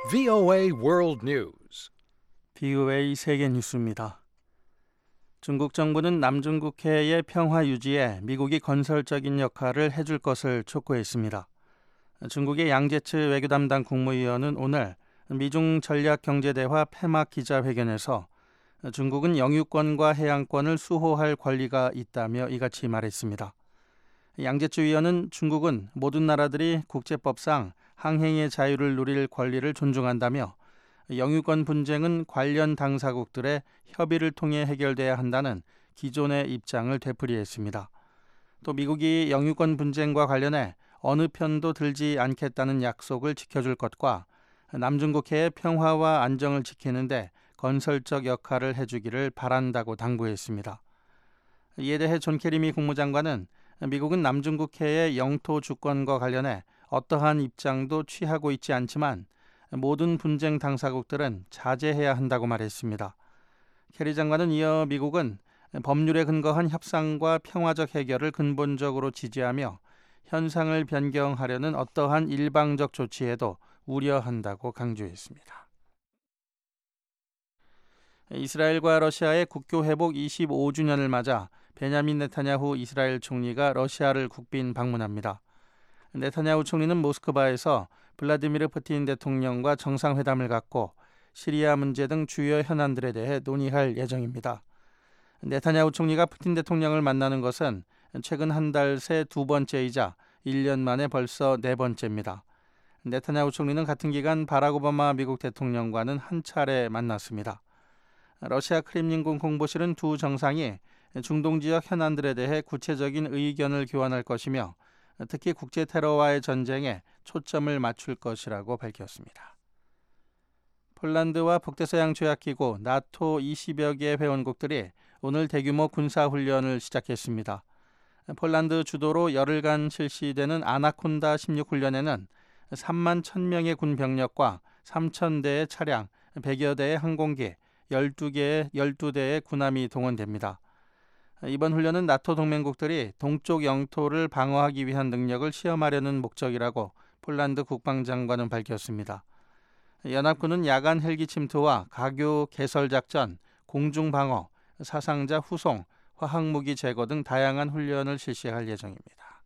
VOA World News. VOA 세계 뉴스입니다. 중국 정부는 남중국해의 평화 유지에 미국이 건설적인 역할을 해줄 것을 촉구했습니다. 중국의 양제츠 외교 담당 국무위원은 오늘 미중 전략경제대화 폐막 기자회견에서 중국은 영유권과 해양권을 수호할 권리가 있다며 이같이 말했습니다. 양제츠 위원은 중국은 모든 나라들이 국제법상 항행의 자유를 누릴 권리를 존중한다며 영유권 분쟁은 관련 당사국들의 협의를 통해 해결돼야 한다는 기존의 입장을 되풀이했습니다. 또 미국이 영유권 분쟁과 관련해 어느 편도 들지 않겠다는 약속을 지켜줄 것과 남중국해의 평화와 안정을 지키는 데 건설적 역할을 해주기를 바란다고 당부했습니다. 이에 대해 존 케리 미 국무장관은 미국은 남중국해의 영토 주권과 관련해 어떠한 입장도 취하고 있지 않지만 모든 분쟁 당사국들은 자제해야 한다고 말했습니다. 케리 장관은 이어 미국은 법률에 근거한 협상과 평화적 해결을 근본적으로 지지하며 현상을 변경하려는 어떠한 일방적 조치에도 우려한다고 강조했습니다. 이스라엘과 러시아의 국교 회복 25주년을 맞아 베냐민 네타냐후 이스라엘 총리가 러시아를 국빈 방문합니다. 네타냐후 총리는 모스크바에서 블라디미르 푸틴 대통령과 정상회담을 갖고 시리아 문제 등 주요 현안들에 대해 논의할 예정입니다. 네타냐후 총리가 푸틴 대통령을 만나는 것은 최근 한 달 새 두 번째이자 1년 만에 벌써 네 번째입니다. 네타냐후 총리는 같은 기간 바락 오바마 미국 대통령과는 한 차례 만났습니다. 러시아 크렘린궁 홍보실은 두 정상이 중동 지역 현안들에 대해 구체적인 의견을 교환할 것이며 특히 국제 테러와의 전쟁에 초점을 맞출 것이라고 밝혔습니다. 폴란드와 북대서양 조약기구 나토 20여 개 회원국들이 오늘 대규모 군사훈련을 시작했습니다. 폴란드 주도로 열흘간 실시되는 아나콘다 16훈련에는 3만 1,000명의 군 병력과 3,000대의 차량, 100여 대의 항공기, 12대의 군함이 동원됩니다. 이번 훈련은 나토 동맹국들이 동쪽 영토를 방어하기 위한 능력을 시험하려는 목적이라고 폴란드 국방장관은 밝혔습니다. 연합군은 야간 헬기 침투와 가교 개설 작전, 공중 방어, 사상자 후송, 화학무기 제거 등 다양한 훈련을 실시할 예정입니다.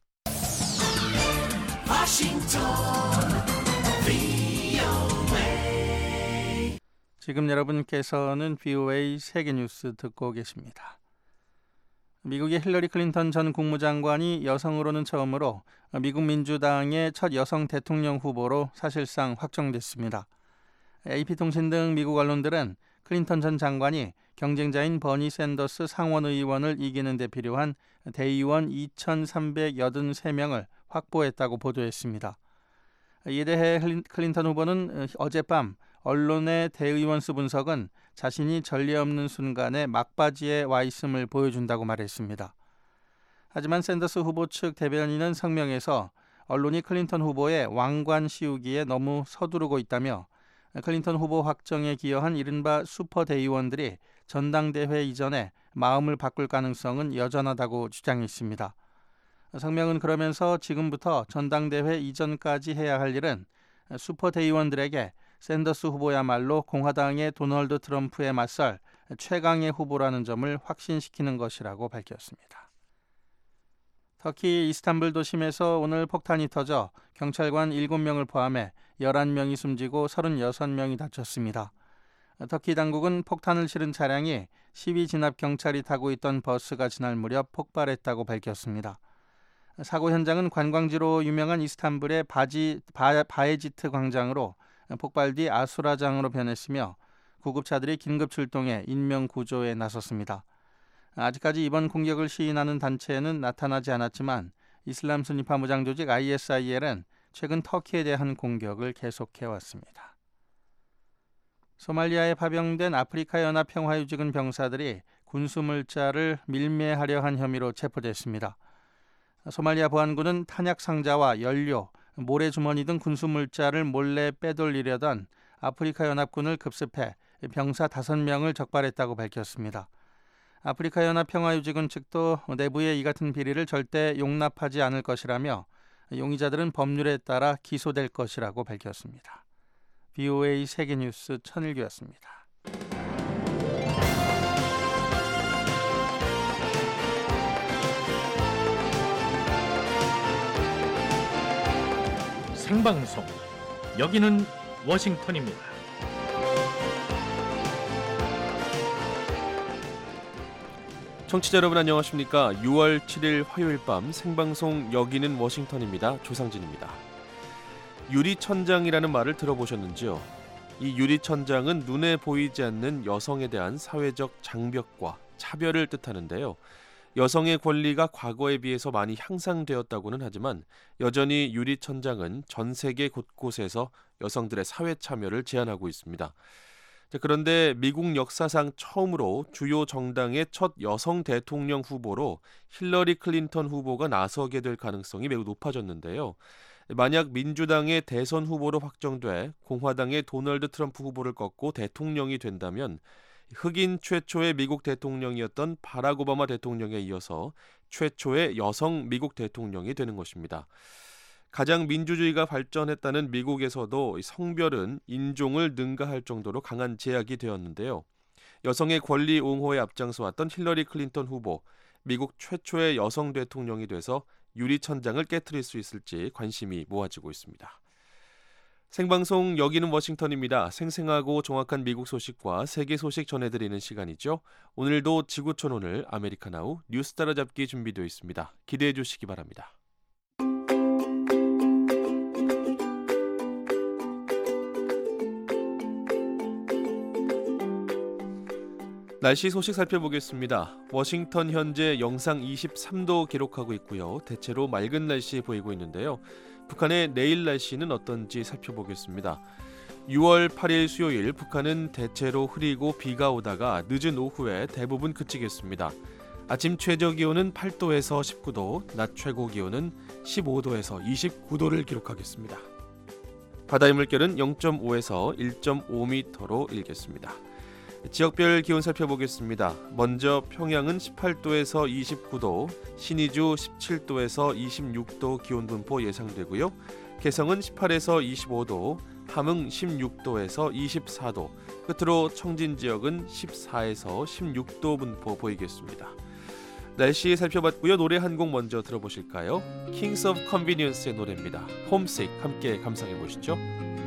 지금 여러분께서는 VOA 세계뉴스 듣고 계십니다. 미국의 힐러리 클린턴 전 국무장관이 여성으로는 처음으로 미국 민주당의 첫 여성 대통령 후보로 사실상 확정됐습니다. AP통신 등 미국 언론들은 클린턴 전 장관이 경쟁자인 버니 샌더스 상원의원을 이기는 데 필요한 대의원 2,383명을 확보했다고 보도했습니다. 이에 대해 클린턴 후보는 어젯밤 언론의 대의원 수 분석은 자신이 전례 없는 순간에 막바지에 와 있음을 보여준다고 말했습니다. 하지만 샌더스 후보 측 대변인은 성명에서 언론이 클린턴 후보의 왕관 씌우기에 너무 서두르고 있다며 클린턴 후보 확정에 기여한 이른바 슈퍼 대의원들이 전당대회 이전에 마음을 바꿀 가능성은 여전하다고 주장했습니다. 성명은 그러면서 지금부터 전당대회 이전까지 해야 할 일은 슈퍼 대의원들에게 샌더스 후보야말로 공화당의 도널드 트럼프에 맞설 최강의 후보라는 점을 확신시키는 것이라고 밝혔습니다. 터키 이스탄불 도심에서 오늘 폭탄이 터져 경찰관 7명을 포함해 11명이 숨지고 36명이 다쳤습니다. 터키 당국은 폭탄을 실은 차량이 시위 진압 경찰이 타고 있던 버스가 지날 무렵 폭발했다고 밝혔습니다. 사고 현장은 관광지로 유명한 이스탄불의 바에지트 광장으로 폭발 뒤 아수라장으로 변했으며 구급차들이 긴급 출동해 인명 구조에 나섰습니다. 아직까지 이번 공격을 시인하는 단체는 나타나지 않았지만 이슬람 순위파 무장 조직 ISIL은 최근 터키에 대한 공격을 계속해왔습니다. 소말리아에 파병된 아프리카 연합 평화유지군 병사들이 군수물자를 밀매하려 한 혐의로 체포됐습니다. 소말리아 보안군은 탄약 상자와 연료, 모래주머니 등 군수물자를 몰래 빼돌리려던 아프리카 연합군을 급습해 병사 5명을 적발했다고 밝혔습니다. 아프리카 연합 평화유지군 측도 내부의 이 같은 비리를 절대 용납하지 않을 것이라며 용의자들은 법률에 따라 기소될 것이라고 밝혔습니다. BOA 세계뉴스 천일규였습니다. 생방송 여기는 워싱턴입니다. 청취자 여러분 안녕하십니까? 6월 7일 화요일 밤 생방송 여기는 워싱턴입니다. 조상진입니다. 유리천장이라는 말을 들어보셨는지요? 이 유리천장은 눈에 보이지 않는 여성에 대한 사회적 장벽과 차별을 뜻하는데요. 여성의 권리가 과거에 비해서 많이 향상되었다고는 하지만 여전히 유리천장은 전 세계 곳곳에서 여성들의 사회 참여를 제한하고 있습니다. 그런데 미국 역사상 처음으로 주요 정당의 첫 여성 대통령 후보로 힐러리 클린턴 후보가 나서게 될 가능성이 매우 높아졌는데요. 만약 민주당의 대선 후보로 확정돼 공화당의 도널드 트럼프 후보를 꺾고 대통령이 된다면 흑인 최초의 미국 대통령이었던 바락 오바마 대통령에 이어서 최초의 여성 미국 대통령이 되는 것입니다. 가장 민주주의가 발전했다는 미국에서도 성별은 인종을 능가할 정도로 강한 제약이 되었는데요. 여성의 권리 옹호에 앞장서왔던 힐러리 클린턴 후보, 미국 최초의 여성 대통령이 돼서 유리천장을 깨트릴 수 있을지 관심이 모아지고 있습니다. 생방송 여기는 워싱턴입니다. 생생하고 정확한 미국 소식과 세계 소식 전해드리는 시간이죠. 오늘도 지구촌 오늘 아메리카나우 뉴스 따라잡기 준비되어 있습니다. 기대해 주시기 바랍니다. 날씨 소식 살펴보겠습니다. 워싱턴 현재 영상 23도 기록하고 있고요. 대체로 맑은 날씨 보이고 있는데요. 북한의 내일 날씨는 어떤지 살펴보겠습니다. 6월 8일 수요일 북한은 대체로 흐리고 비가 오다가 늦은 오후에 대부분 그치겠습니다. 아침 최저 기온은 8도에서 19도, 낮 최고 기온은 15도에서 29도를 기록하겠습니다. 바다의 물결은 0.5에서 1.5m로 일겠습니다. 지역별 기온 살펴보겠습니다. 먼저 평양은 18도에서 29도, 신의주 17도에서 26도 기온 분포 예상되고요. 개성은 18에서 25도, 함흥 16도에서 24도, 끝으로 청진 지역은 14에서 16도 분포 보이겠습니다. 날씨 살펴봤고요. 노래 한 곡 먼저 들어보실까요? Kings of Convenience의 노래입니다. Homesick 함께 감상해 보시죠.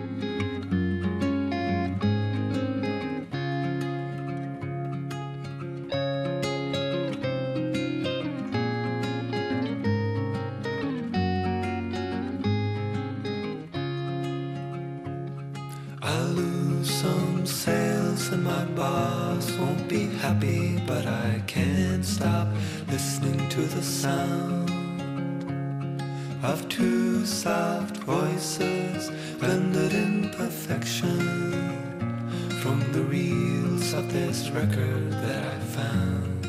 Some sales and my boss won't be happy, but I can't stop listening to the sound of two soft voices blended in perfection from the reels of this record that I found.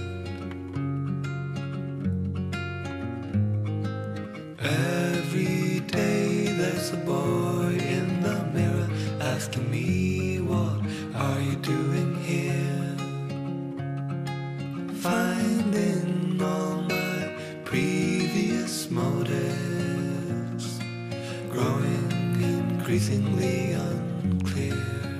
Every day there's a boy in the mirror asking me, what are you doing here? Finding all my previous motives growing increasingly unclear.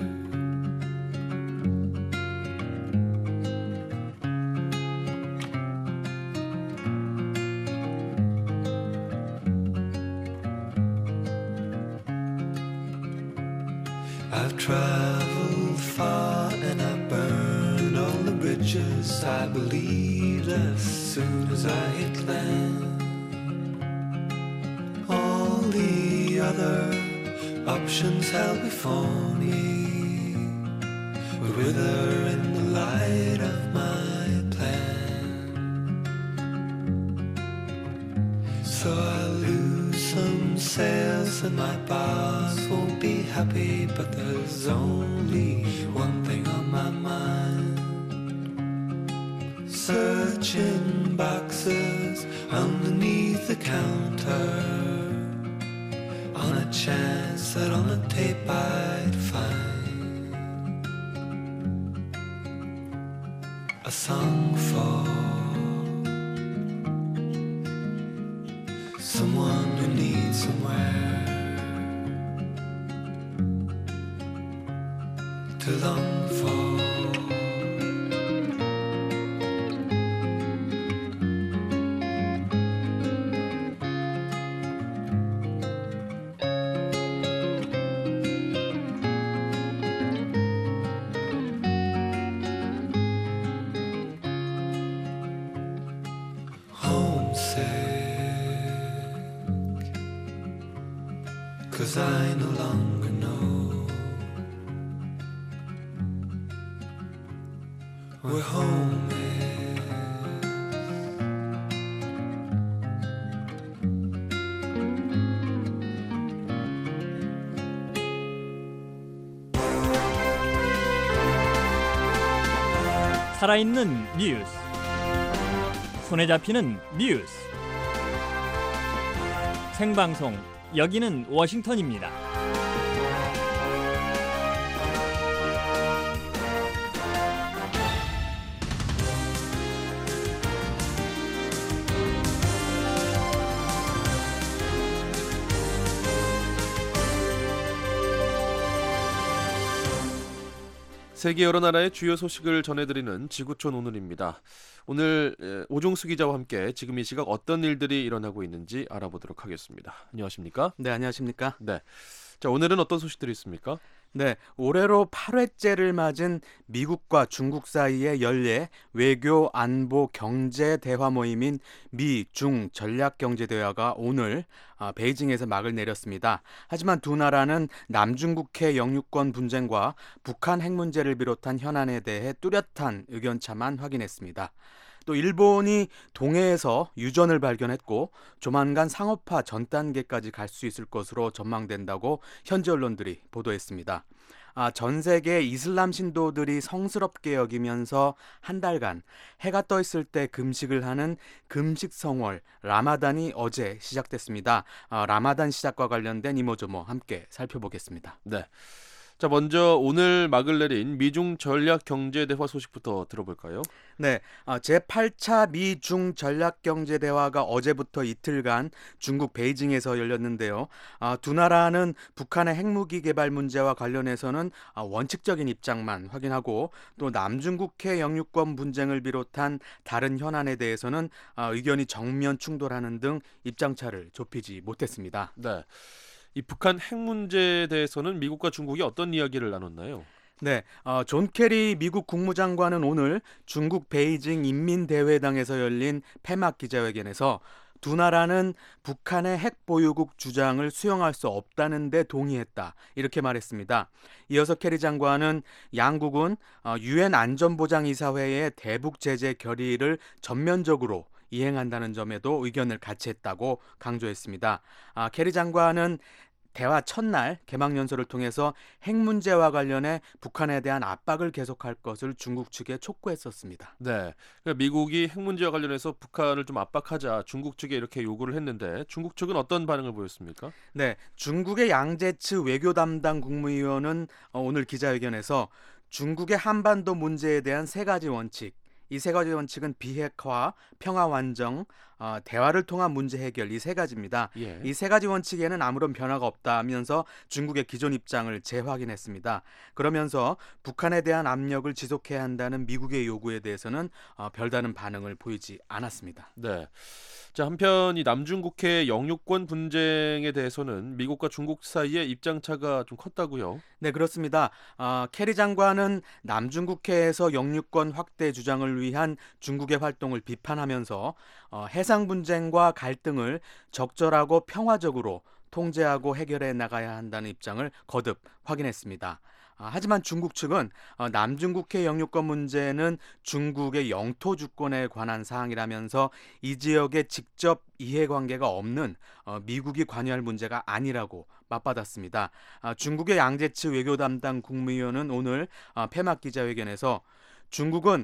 I've traveled far and I burned all the bridges I believed as soon as I hit land. All the other options held before me would wither in the light of my plan. So I lose some sales and my boss won't be happy, but there's only one thing on my mind. Searching boxes underneath the counter on a chance that on the tape I'd find a song for someone who needs somewhere to long for. Homesick, 'cause I no longer know where home is. 살아있는 뉴스, 손에 잡히는 뉴스, 생방송 여기는 워싱턴입니다. 세계 여러 나라의 주요 소식을 전해드리는 지구촌 오늘입니다. 오늘 오종수 기자와 함께 지금 이 시각 어떤 일들이 일어나고 있는지 알아보도록 하겠습니다. 안녕하십니까? 네, 안녕하십니까? 네. 자, 오늘은 어떤 소식들이 있습니까? 네, 올해로 8회째를 맞은 미국과 중국 사이의 연례 외교, 안보, 경제 대화 모임인 미, 중 전략경제대화가 오늘 베이징에서 막을 내렸습니다. 하지만 두 나라는 남중국해 영유권 분쟁과 북한 핵 문제를 비롯한 현안에 대해 뚜렷한 의견차만 확인했습니다. 또 일본이 동해에서 유전을 발견했고 조만간 상업화 전 단계까지 갈 수 있을 것으로 전망된다고 현지 언론들이 보도했습니다. 전 세계 이슬람 신도들이 성스럽게 여기면서 한 달간 해가 떠 있을 때 금식을 하는 금식 성월 라마단이 어제 시작됐습니다. 라마단 시작과 관련된 이모저모 함께 살펴보겠습니다. 네. 자, 먼저 오늘 막을 내린 미중 전략 경제 대화 소식부터 들어볼까요? 네, 제8차 미중 전략 경제 대화가 어제부터 이틀간 중국 베이징에서 열렸는데요. 두 나라는 북한의 핵무기 개발 문제와 관련해서는 원칙적인 입장만 확인하고 또 남중국해 영유권 분쟁을 비롯한 다른 현안에 대해서는 의견이 정면 충돌하는 등 입장차를 좁히지 못했습니다. 네. 이 북한 핵 문제에 대해서는 미국과 중국이 어떤 이야기를 나눴나요? 네, 존 케리 미국 국무장관은 오늘 중국 베이징 인민대회당에서 열린 폐막 기자회견에서 두 나라는 북한의 핵 보유국 주장을 수용할 수 없다는 데 동의했다. 이렇게 말했습니다. 이어서 케리 장관은 양국은 유엔 안전보장이사회의 대북 제재 결의를 전면적으로 이행한다는 점에도 의견을 같이 했다고 강조했습니다. 케리 장관은 대화 첫날 개막연설을 통해서 핵 문제와 관련해 북한에 대한 압박을 계속할 것을 중국 측에 촉구했었습니다. 네, 그러니까 미국이 핵 문제와 관련해서 북한을 좀 압박하자 중국 측에 이렇게 요구를 했는데 중국 측은 어떤 반응을 보였습니까? 네, 중국의 양재츠 외교 담당 국무위원은 오늘 기자회견에서 중국의 한반도 문제에 대한 세 가지 원칙, 이 세 가지 원칙은 비핵화, 평화 완정, 대화를 통한 문제 해결, 이 세 가지입니다. 예. 이 세 가지 원칙에는 아무런 변화가 없다면서 중국의 기존 입장을 재확인했습니다. 그러면서 북한에 대한 압력을 지속해야 한다는 미국의 요구에 대해서는 별다른 반응을 보이지 않았습니다. 네. 자, 한편 이 남중국해 영유권 분쟁에 대해서는 미국과 중국 사이에 입장차가 좀 컸다고요? 네, 그렇습니다. 케리 장관은 남중국해에서 영유권 확대 주장을 위한 중국의 활동을 비판하면서 해상 분쟁과 갈등을 적절하고 평화적으로 통제하고 해결해 나가야 한다는 입장을 거듭 확인했습니다. 하지만 중국 측은 남중국해 영유권 문제는 중국의 영토 주권에 관한 사항이라면서 이 지역에 직접 이해관계가 없는 미국이 관여할 문제가 아니라고 맞받았습니다. 중국의 양재츠 외교 담당 국무위원은 오늘 폐막 기자회견에서 중국은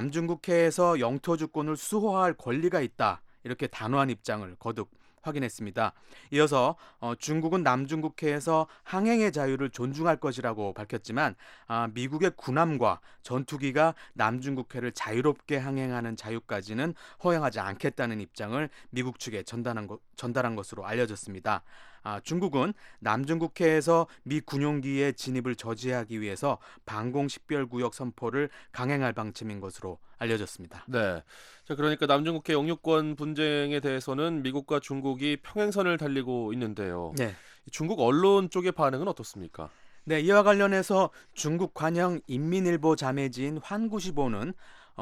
남중국해에서 영토 주권을 수호할 권리가 있다. 이렇게 단호한 입장을 거듭 확인했습니다. 이어서 중국은 남중국해에서 항행의 자유를 존중할 것이라고 밝혔지만 미국의 군함과 전투기가 남중국해를 자유롭게 항행하는 자유까지는 허용하지 않겠다는 입장을 미국 측에 전달한 것으로 알려졌습니다. 중국은 남중국해에서 미 군용기의 진입을 저지하기 위해서 방공식별구역 선포를 강행할 방침인 것으로 알려졌습니다. 네. 자, 그러니까 남중국해 영유권 분쟁에 대해서는 미국과 중국이 평행선을 달리고 있는데요. 네. 중국 언론 쪽의 반응은 어떻습니까? 네, 이와 관련해서 중국 관영 인민일보 자매지인 환구시보는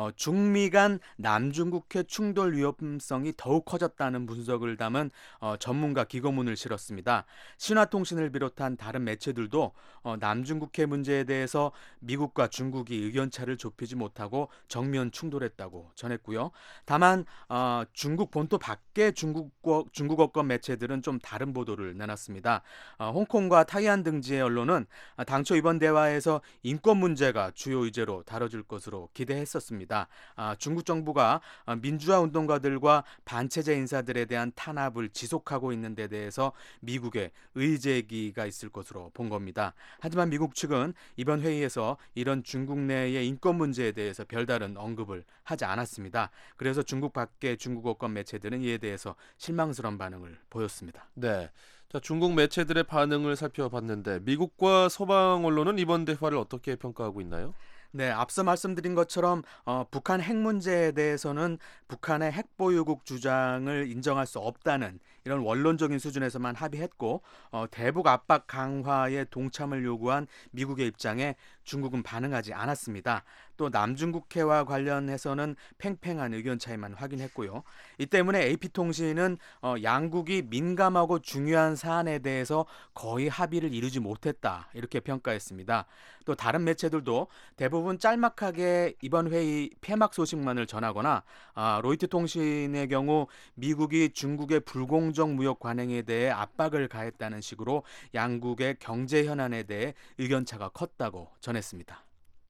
중미 간 남중국해 충돌 위험성이 더욱 커졌다는 분석을 담은 전문가 기고문을 실었습니다. 신화통신을 비롯한 다른 매체들도 남중국해 문제에 대해서 미국과 중국이 의견차를 좁히지 못하고 정면 충돌했다고 전했고요. 다만 중국 본토 밖의 중국어권 매체들은 좀 다른 보도를 내놨습니다. 홍콩과 타이완 등지의 언론은 당초 이번 대화에서 인권 문제가 주요 의제로 다뤄질 것으로 기대했었습니다. 중국 정부가 민주화 운동가들과 반체제 인사들에 대한 탄압을 지속하고 있는 데 대해서 미국의 의제기가 있을 것으로 본 겁니다. 하지만 미국 측은 이번 회의에서 이런 중국 내의 인권 문제에 대해서 별다른 언급을 하지 않았습니다. 그래서 중국 밖의 중국어권 매체들은 이에 대해서 실망스러운 반응을 보였습니다. 네. 자, 중국 매체들의 반응을 살펴봤는데 미국과 서방 언론은 이번 대화를 어떻게 평가하고 있나요? 네, 앞서 말씀드린 것처럼 북한 핵 문제에 대해서는 북한의 핵 보유국 주장을 인정할 수 없다는 이런 원론적인 수준에서만 합의했고 대북 압박 강화에 동참을 요구한 미국의 입장에 중국은 반응하지 않았습니다. 또 남중국해와 관련해서는 팽팽한 의견 차이만 확인했고요. 이 때문에 AP통신은 양국이 민감하고 중요한 사안에 대해서 거의 합의를 이루지 못했다 이렇게 평가했습니다. 또 다른 매체들도 대부분 짤막하게 이번 회의 폐막 소식만을 전하거나 로이터 통신의 경우 미국이 중국의 불공정 무역 관행에 대해 압박을 가했다는 식으로 양국의 경제 현안에 대해 의견차가 컸다고 전했습니다.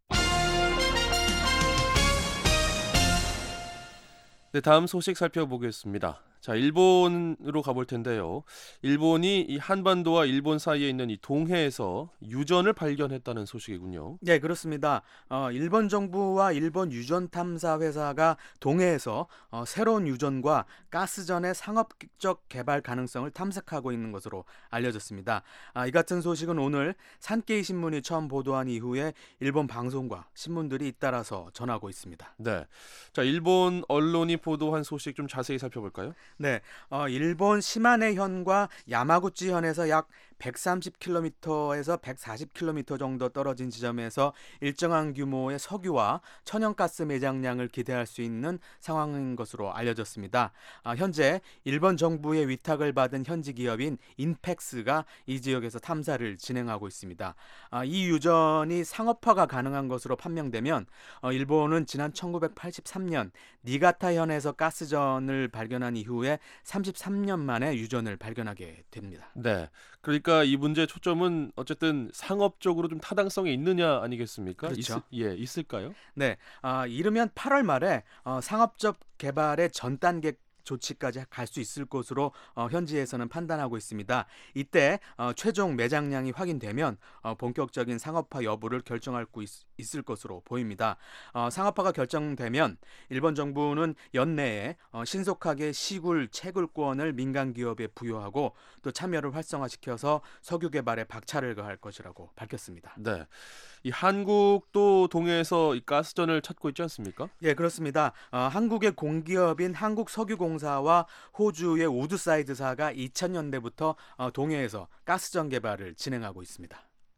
네, 다음 소식 살펴보겠습니다. 자, 일본으로 가볼 텐데요. 일본이 이 한반도와 일본 사이에 있는 이 동해에서 유전을 발견했다는 소식이군요. 네, 그렇습니다. 일본 정부와 일본 유전 탐사 회사가 동해에서 새로운 유전과 가스전의 상업적 개발 가능성을 탐색하고 있는 것으로 알려졌습니다. 이 같은 소식은 오늘 산케이 신문이 처음 보도한 이후에 일본 방송과 신문들이 잇따라서 전하고 있습니다. 네. 자, 일본 언론이 보도한 소식 좀 자세히 살펴볼까요? 네, 일본 시마네현과 야마구치현에서 약 130km에서 140km 정도 떨어진 지점에서 일정한 규모의 석유와 천연가스 매장량을 기대할 수 있는 상황인 것으로 알려졌습니다. 현재 일본 정부의 위탁을 받은 현지 기업인 인펙스가 이 지역에서 탐사를 진행하고 있습니다. 이 유전이 상업화가 가능한 것으로 판명되면 일본은 지난 1983년 니가타현에서 가스전을 발견한 이후에 33년 만에 유전을 발견하게 됩니다. 네. 그러니까 이 문제의 초점은 어쨌든 상업적으로 좀 타당성이 있느냐 아니겠습니까? 그렇죠. 있을까요? 네, 이르면 8월 말에 상업적 개발의 전 단계 조치까지 갈 수 있을 것으로 현지에서는 판단하고 있습니다. 이때 최종 매장량이 확인되면 본격적인 상업화 여부를 결정할 수 있을 것으로 보입니다. 상업화가 결정되면 일본 정부는 연내에 신속하게 시굴 채굴권을 민간 기업에 부여하고 또 참여를 활성화시켜서 석유 개발에 박차를 가할 것이라고 밝혔습니다. 네. 이 한국도 동해에서 이 가스전을 찾고 있지 않습니까? 예, 그렇습니다. 한국의 공기업인 한국석유공사와 호주의 우드사이드사가 2000년대부터 동해에서 가스전 개발을 진행하고 있습니다.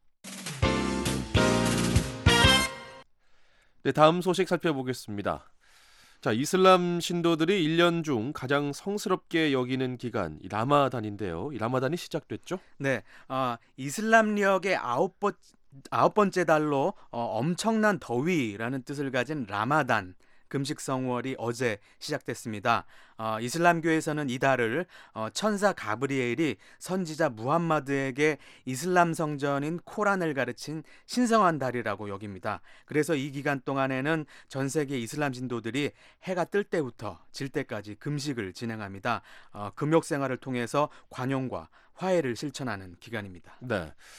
네, 다음 소식 살펴보겠습니다. 자, 이슬람 신도들이 1년 중 가장 성스럽게 여기는 기간, 이 라마단인데요. 이 라마단이 시작됐죠? 네, 이슬람력의 아홉 번째 달로 엄청난 더위라는 뜻을 가진 라마단 금식 성월이 어제 시작됐습니다. 이슬람교에서는 이 달을 천사 가브리엘이 선지자 무함마드에게 이슬람 성전인 코란을 가르친 신성한 달이라고 여깁니다. 그래서 이 기간 동안에는 전 세계 이슬람 신도들이 해가 뜰 때부터 질 때까지 금식을 진행합니다. 금욕 생활을 통해서 관용과 화해를 실천하는 기간입니다. 네.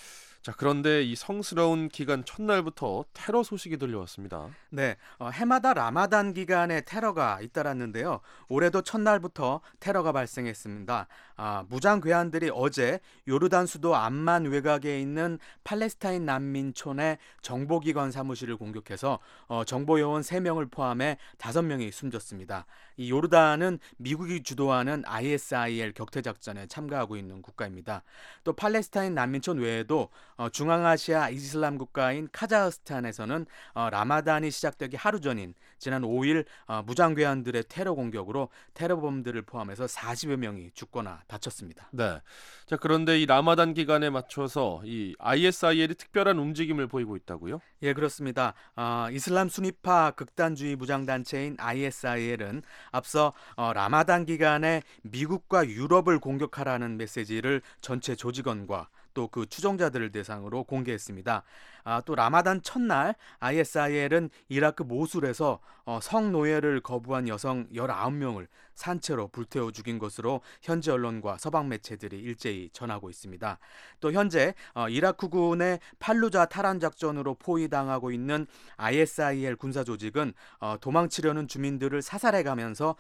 자, 그런데 이 성스러운 기간 첫날부터 테러 소식이 들려왔습니다. 네, 해마다 라마단 기간에 테러가 잇따랐는데요. 올해도 첫날부터 테러가 발생했습니다. 무장 괴한들이 어제 요르단 수도 암만 외곽에 있는 팔레스타인 난민촌의 정보기관 사무실을 공격해서 정보요원 3명을 포함해 5명이 숨졌습니다. 이 요르단은 미국이 주도하는 ISIL 격퇴작전에 참가하고 있는 국가입니다. 또 팔레스타인 난민촌 외에도 중앙아시아 이슬람 국가인 카자흐스탄에서는 라마단이 시작되기 하루 전인 지난 5일 무장괴한들의 테러 공격으로 테러범들을 포함해서 40여 명이 죽거나 다쳤습니다. 네. 자, 그런데 이 라마단 기간에 맞춰서 이 ISIL이 특별한 움직임을 보이고 있다고요? 예, 그렇습니다. 이슬람 순위파 극단주의 무장단체인 ISIL은 앞서 라마단 기간에 미국과 유럽을 공격하라는 메시지를 전체 조직원과 또 그 추종자들을 대상으로 공개했습니다. 또 라마단 첫날 ISIL은 이라크 모술에서 성노예를 거부한 여성 19명을 산채로 불태워 죽인 것으로 현지 언론과 서방 매체들이 일제히 전하고 있습니다. 또 현재 이라크군의 팔루자 탈환 작전으로 포위당하고 있는 ISIL 군사 조직은 도망치려는 주민들을 사살해가면서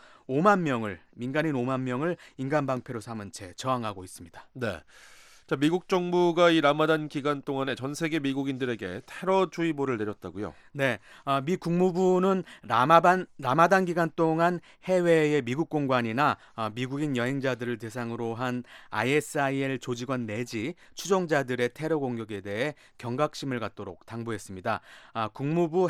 민간인 5만 명을 인간 방패로 삼은 채 저항하고 있습니다. 네. 자, 미국 정부가 이 라마단 기간 동안에 전 세계 미국인들에게 테러 주의보를 내렸다고요? 네, 미 국무부는 라마단 기간 동안 해외의 미국 공관이나 미국인 여행자들을 대상으로 한 ISIL 조직원 내지 추종자들의 테러 공격에 대해 경각심을 갖도록 당부했습니다. 국무부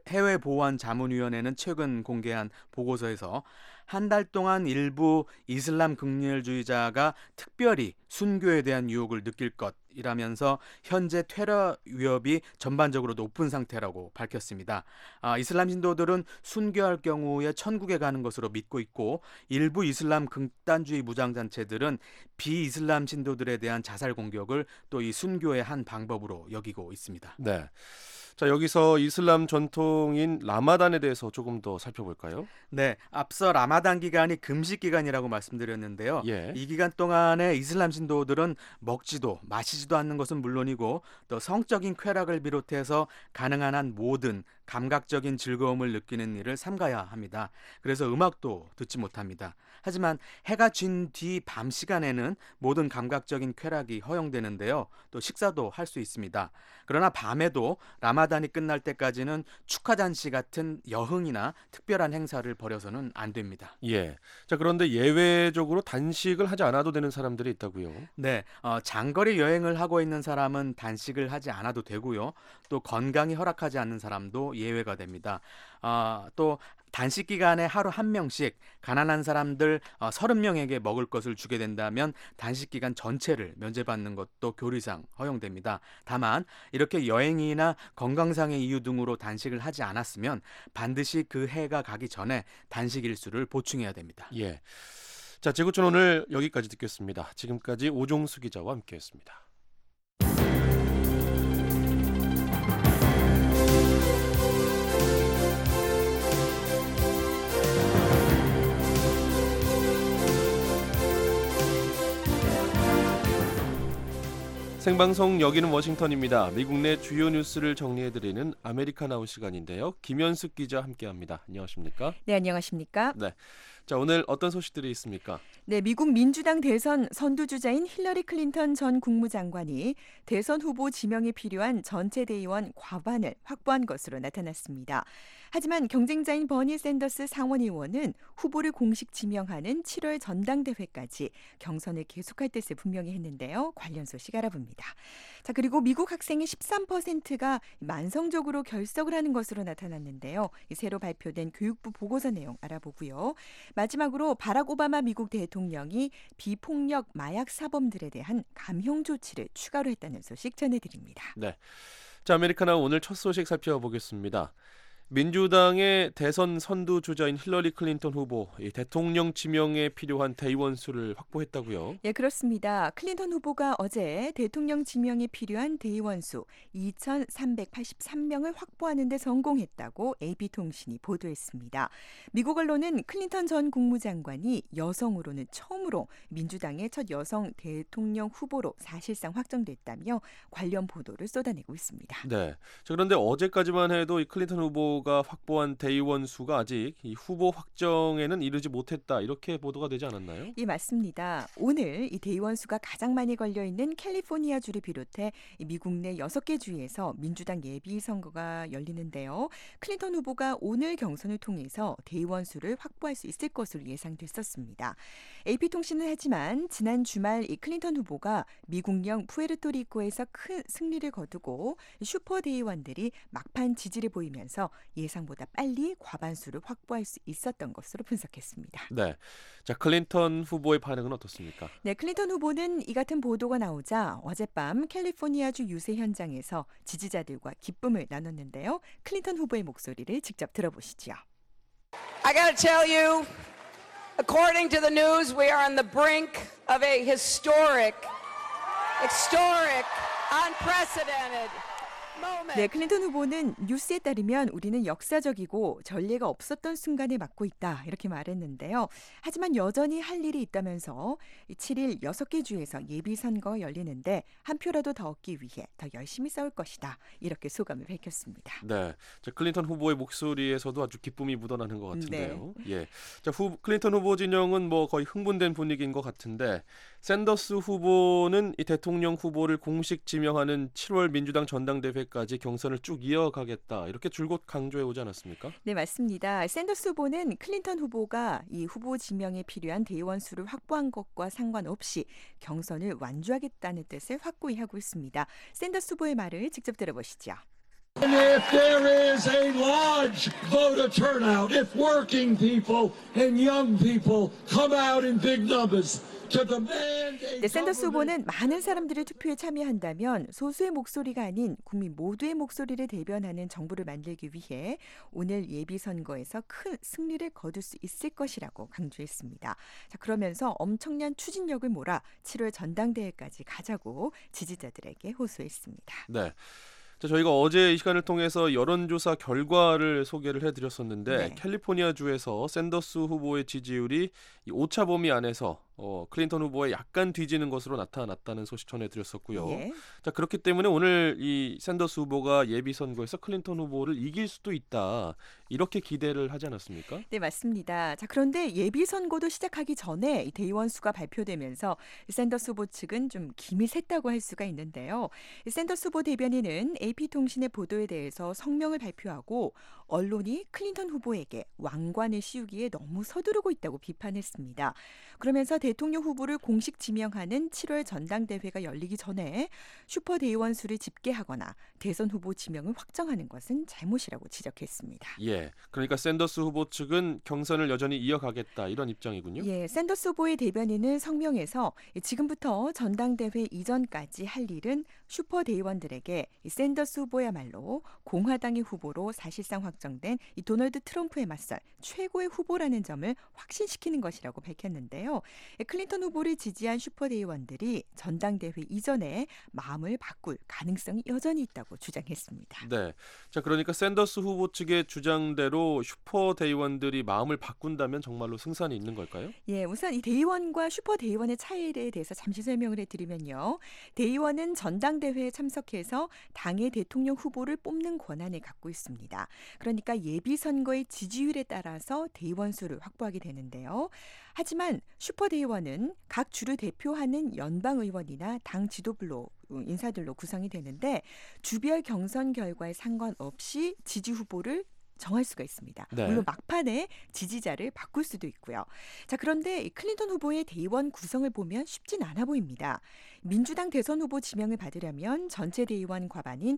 해외보안자문위원회는 최근 공개한 보고서에서 한 달 동안 일부 이슬람 극렬주의자가 특별히 순교에 대한 유혹을 느낄 것이라면서 현재 테러 위협이 전반적으로 높은 상태라고 밝혔습니다. 이슬람 신도들은 순교할 경우에 천국에 가는 것으로 믿고 있고 일부 이슬람 극단주의 무장단체들은 비이슬람 신도들에 대한 자살 공격을 또 이 순교의 한 방법으로 여기고 있습니다. 네. 자, 여기서 이슬람 전통인 라마단에 대해서 조금 더 살펴볼까요? 네, 앞서 라마단 기간이 금식 기간이라고 말씀드렸는데요. 예. 이 기간 동안에 이슬람 신도들은 먹지도 마시지도 않는 것은 물론이고 또 성적인 쾌락을 비롯해서 가능한 한 모든 감각적인 즐거움을 느끼는 일을 삼가야 합니다. 그래서 음악도 듣지 못합니다. 하지만 해가 진 뒤 밤 시간에는 모든 감각적인 쾌락이 허용되는데요. 또 식사도 할 수 있습니다. 그러나 밤에도 라마단이 끝날 때까지는 축하 잔치 같은 여흥이나 특별한 행사를 벌여서는 안 됩니다. 예. 자, 그런데 예외적으로 단식을 하지 않아도 되는 사람들이 있다고요? 네, 장거리 여행을 하고 있는 사람은 단식을 하지 않아도 되고요. 또 건강이 허락하지 않는 사람도 예외가 됩니다. 또 단식 기간에 하루 한 명씩 가난한 사람들 30명에게 먹을 것을 주게 된다면 단식 기간 전체를 면제받는 것도 교리상 허용됩니다. 다만 이렇게 여행이나 건강상의 이유 등으로 단식을 하지 않았으면 반드시 그 해가 가기 전에 단식 일수를 보충해야 됩니다. 예. 자, 지구촌 오늘 여기까지 듣겠습니다. 지금까지 오종수 기자와 함께했습니다. 생방송 여기는 워싱턴입니다. 미국 내 주요 뉴스를 정리해드리는 아메리카나우 시간인데요. 김현숙 기자 함께합니다. 안녕하십니까? 네, 안녕하십니까? 네. 자, 오늘 어떤 소식들이 있습니까? 네, 미국 민주당 대선 선두주자인 힐러리 클린턴 전 국무장관이 대선 후보 지명에 필요한 전체 대의원 과반을 확보한 것으로 나타났습니다. 하지만 경쟁자인 버니 샌더스 상원의원은 후보를 공식 지명하는 7월 전당대회까지 경선을 계속할 뜻을 분명히 했는데요. 관련 소식 알아봅니다. 자, 그리고 미국 학생의 13%가 만성적으로 결석을 하는 것으로 나타났는데요. 새로 발표된 교육부 보고서 내용 알아보고요. 마지막으로 바락 오바마 미국 대통령이 비폭력 마약 사범들에 대한 감형 조치를 추가로 했다는 소식 전해드립니다. 네. 자, 아메리카나우 오늘 첫 소식 살펴보겠습니다. 민주당의 대선 선두 주자인 힐러리 클린턴 후보, 이 대통령 지명에 필요한 대의원수를 확보했다고요? 예, 그렇습니다. 클린턴 후보가 어제 대통령 지명에 필요한 대의원수 2,383명을 확보하는 데 성공했다고 AP통신이 보도했습니다. 미국 언론은 클린턴 전 국무장관이 여성으로는 처음으로 민주당의 첫 여성 대통령 후보로 사실상 확정됐다며 관련 보도를 쏟아내고 있습니다. 네. 자, 그런데 어제까지만 해도 이 클린턴 후보가 확보한 대의원 수가 아직 이 후보 확정에는 이르지 못했다, 이렇게 보도가 되지 않았나요? 예, 맞습니다. 오늘 이 대의원 수가 가장 많이 걸려 있는 캘리포니아주를 비롯해 미국 내 6개 주에서 민주당 예비 선거가 열리는데요. 클린턴 후보가 오늘 경선을 통해서 대의원 수를 확보할 수 있을 것으로 예상됐었습니다. AP통신은 하지만 지난 주말 이 클린턴 후보가 미국령 푸에르토리코에서 큰 승리를 거두고 슈퍼 대의원들이 막판 지지를 보이면서 예상보다 빨리 과반수를 확보할 수 있었던 것으로 분석했습니다. 네. 자, 클린턴 후보의 반응은 어떻습니까? 네, 클린턴 후보는 이 같은 보도가 나오자 어젯밤 캘리포니아주 유세 현장에서 지지자들과 기쁨을 나눴는데요. 클린턴 후보의 목소리를 직접 들어보시죠. I gotta tell you, according to the news, we are on the brink of a historic, unprecedented moment. 네, 클린턴 후보는 뉴스에 따르면 우리는 역사적이고 전례가 없었던 순간에 맞고 있다, 이렇게 말했는데요. 하지만 여전히 할 일이 있다면서 7일 6개 주에서 예비선거가 열리는데 한 표라도 더 얻기 위해 더 열심히 싸울 것이다, 이렇게 소감을 밝혔습니다. 네. 자, 클린턴 후보의 목소리에서도 아주 기쁨이 묻어나는 것 같은데요. 네. 예. 자, 클린턴 후보 진영은 뭐 거의 흥분된 분위기인 것 같은데, 샌더스 후보는 이 대통령 후보를 공식 지명하는 7월 민주당 전당대회까지 경선을 쭉 이어가겠다, 이렇게 줄곧 강조해 오지 않았습니까? 네, 맞습니다. 샌더스 후보는 클린턴 후보가 이 후보 지명에 필요한 대의원 수를 확보한 것과 상관없이 경선을 완주하겠다는 뜻을 확고히 하고 있습니다. 샌더스 후보의 말을 직접 들어보시죠. And if there is a large voter turnout, if working people and young people come out in big numbers to demand a 네, 샌더스 후보는 많은 사람들이 투표에 참여한다면 소수의 목소리가 아닌 국민 모두의 목소리를 대변하는 정부를 만들기 위해 오늘 예비선거에서 큰 승리를 거둘 수 있을 것이라고 강조했습니다. 자, 그러면서 엄청난 추진력을 몰아 7월 전당대회까지 가자고 지지자들에게 호소했습니다. 네. 자, 저희가 어제 이 시간을 통해서 여론조사 결과를 소개를 해드렸었는데, 네. 캘리포니아주에서 샌더스 후보의 지지율이 이 오차 범위 안에서 클린턴 후보에 약간 뒤지는 것으로 나타났다는 소식 전해드렸었고요. 예. 자, 그렇기 때문에 오늘 이 샌더스 후보가 예비선거에서 클린턴 후보를 이길 수도 있다, 이렇게 기대를 하지 않았습니까? 네, 맞습니다. 자, 그런데 예비선거도 시작하기 전에 이 대의원 수가 발표되면서 샌더스 후보 측은 좀 김이 샜다고 할 수가 있는데요. 샌더스 후보 대변인은 AP통신의 보도에 대해서 성명을 발표하고 언론이 클린턴 후보에게 왕관을 씌우기에 너무 서두르고 있다고 비판했습니다. 그러면서 대통령 후보를 공식 지명하는 7월 전당대회가 열리기 전에 슈퍼 대의원 수를 집계하거나 대선 후보 지명을 확정하는 것은 잘못이라고 지적했습니다. 예, 그러니까 샌더스 후보 측은 경선을 여전히 이어가겠다, 이런 입장이군요. 예, 샌더스 후보의 대변인은 성명에서 지금부터 전당대회 이전까지 할 일은 슈퍼 대의원들에게 샌더스 후보야말로 공화당의 후보로 사실상 확정된 이 도널드 트럼프에 맞설 최고의 후보라는 점을 확신시키는 것이라고 밝혔는데요. 클린턴 후보를 지지한 슈퍼 대의원들이 전당대회 이전에 마음을 바꿀 가능성이 여전히 있다고 주장했습니다. 네. 자, 그러니까 샌더스 후보 측의 주장대로 슈퍼 대의원들이 마음을 바꾼다면 정말로 승산이 있는 걸까요? 예, 우선 이 대의원과 슈퍼 대의원의 차이에 대해서 잠시 설명을 해드리면요. 대의원은 전당대회에 참석해서 당의 대통령 후보를 뽑는 권한을 갖고 있습니다. 그러니까 예비선거의 지지율에 따라서 대의원 수를 확보하게 되는데요. 하지만 슈퍼 대의원은 각 주를 대표하는 연방 의원이나 당 지도부로 인사들로 구성이 되는데 주별 경선 결과에 상관없이 지지 후보를 정할 수가 있습니다. 네. 물론 막판에 지지자를 바꿀 수도 있고요. 자, 그런데 클린턴 후보의 대의원 구성을 보면 쉽진 않아 보입니다. 민주당 대선 후보 지명을 받으려면 전체 대의원 과반인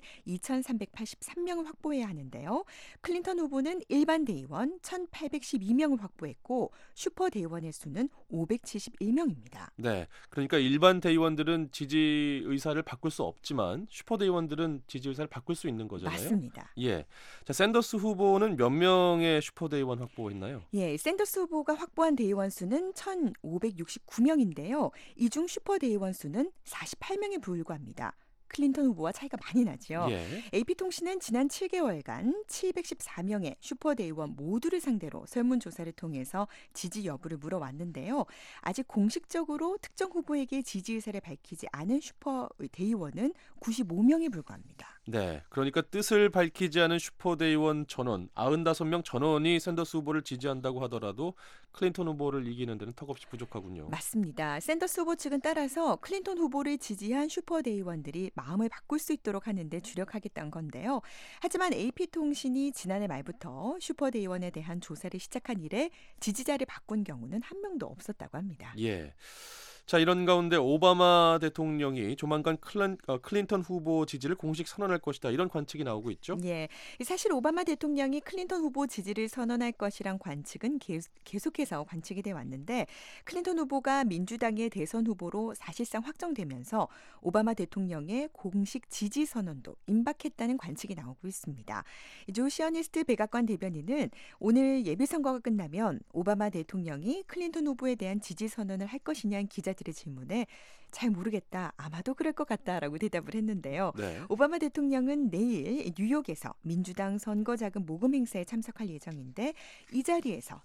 2,383명을 확보해야 하는데요. 클린턴 후보는 일반 대의원 1,812명을 확보했고 슈퍼 대의원의 수는 571명입니다. 네, 그러니까 일반 대의원들은 지지 의사를 바꿀 수 없지만 슈퍼 대의원들은 지지 의사를 바꿀 수 있는 거잖아요. 맞습니다. 예, 자, 샌더스 후보 후보는 몇 명의 슈퍼대의원 확보했나요? 예, 샌더스 후보가 확보한 대의원 수는 1,569명인데요. 이 중 슈퍼대의원 수는 48명에 불과합니다. 클린턴 후보와 차이가 많이 나죠. 예. AP통신은 지난 7개월간 714명의 슈퍼대의원 모두를 상대로 설문조사를 통해서 지지 여부를 물어왔는데요. 아직 공식적으로 특정 후보에게 지지 의사를 밝히지 않은 슈퍼대의원은 95명에 불과합니다. 네, 그러니까 뜻을 밝히지 않은 슈퍼대의원 전원 95명 전원이 샌더스 후보를 지지한다고 하더라도 클린턴 후보를 이기는 데는 턱없이 부족하군요. 맞습니다. 샌더스 후보 측은 따라서 클린턴 후보를 지지한 슈퍼대의원들이 마음을 바꿀 수 있도록 하는데 주력하겠다는 건데요. 하지만 AP통신이 지난해 말부터 슈퍼대의원에 대한 조사를 시작한 이래 지지자를 바꾼 경우는 한 명도 없었다고 합니다. 예. 자, 이런 가운데 오바마 대통령이 조만간 클린턴 후보 지지를 공식 선언할 것이다. 이런 관측이 나오고 있죠. 예, 사실 오바마 대통령이 클린턴 후보 지지를 선언할 것이란 관측은 계속해서 관측이 돼 왔는데 클린턴 후보가 민주당의 대선 후보로 사실상 확정되면서 오바마 대통령의 공식 지지 선언도 임박했다는 관측이 나오고 있습니다. 조 시어니스트 백악관 대변인은 오늘 예비선거가 끝나면 오바마 대통령이 클린턴 후보에 대한 지지 선언을 할 것이냐는 기자들의 질문에 잘 모르겠다. 아마도 그럴 것 같다라고 대답을 했는데요. 네. 오바마 대통령은 내일 뉴욕에서 민주당 선거자금 모금 행사에 참석할 예정인데 이 자리에서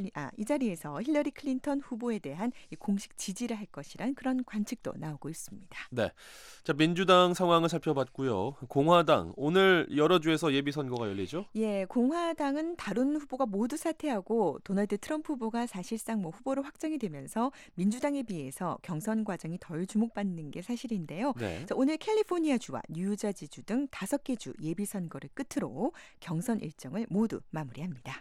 힐러리 클린턴 후보에 대한 공식 지지를 할 것이란 그런 관측도 나오고 있습니다. 네. 자, 민주당 상황을 살펴봤고요. 공화당 오늘 여러 주에서 예비 선거가 열리죠? 예, 공화당은 다른 후보가 모두 사퇴하고 도널드 트럼프 후보가 사실상 후보로 확정이 되면서 민주당에 비해서 경선 과정이 덜 주목받는 게 사실인데요. 네. 오늘 캘리포니아주와 뉴저지주 등 5개 주 예비 선거를 끝으로 경선 일정을 모두 마무리합니다.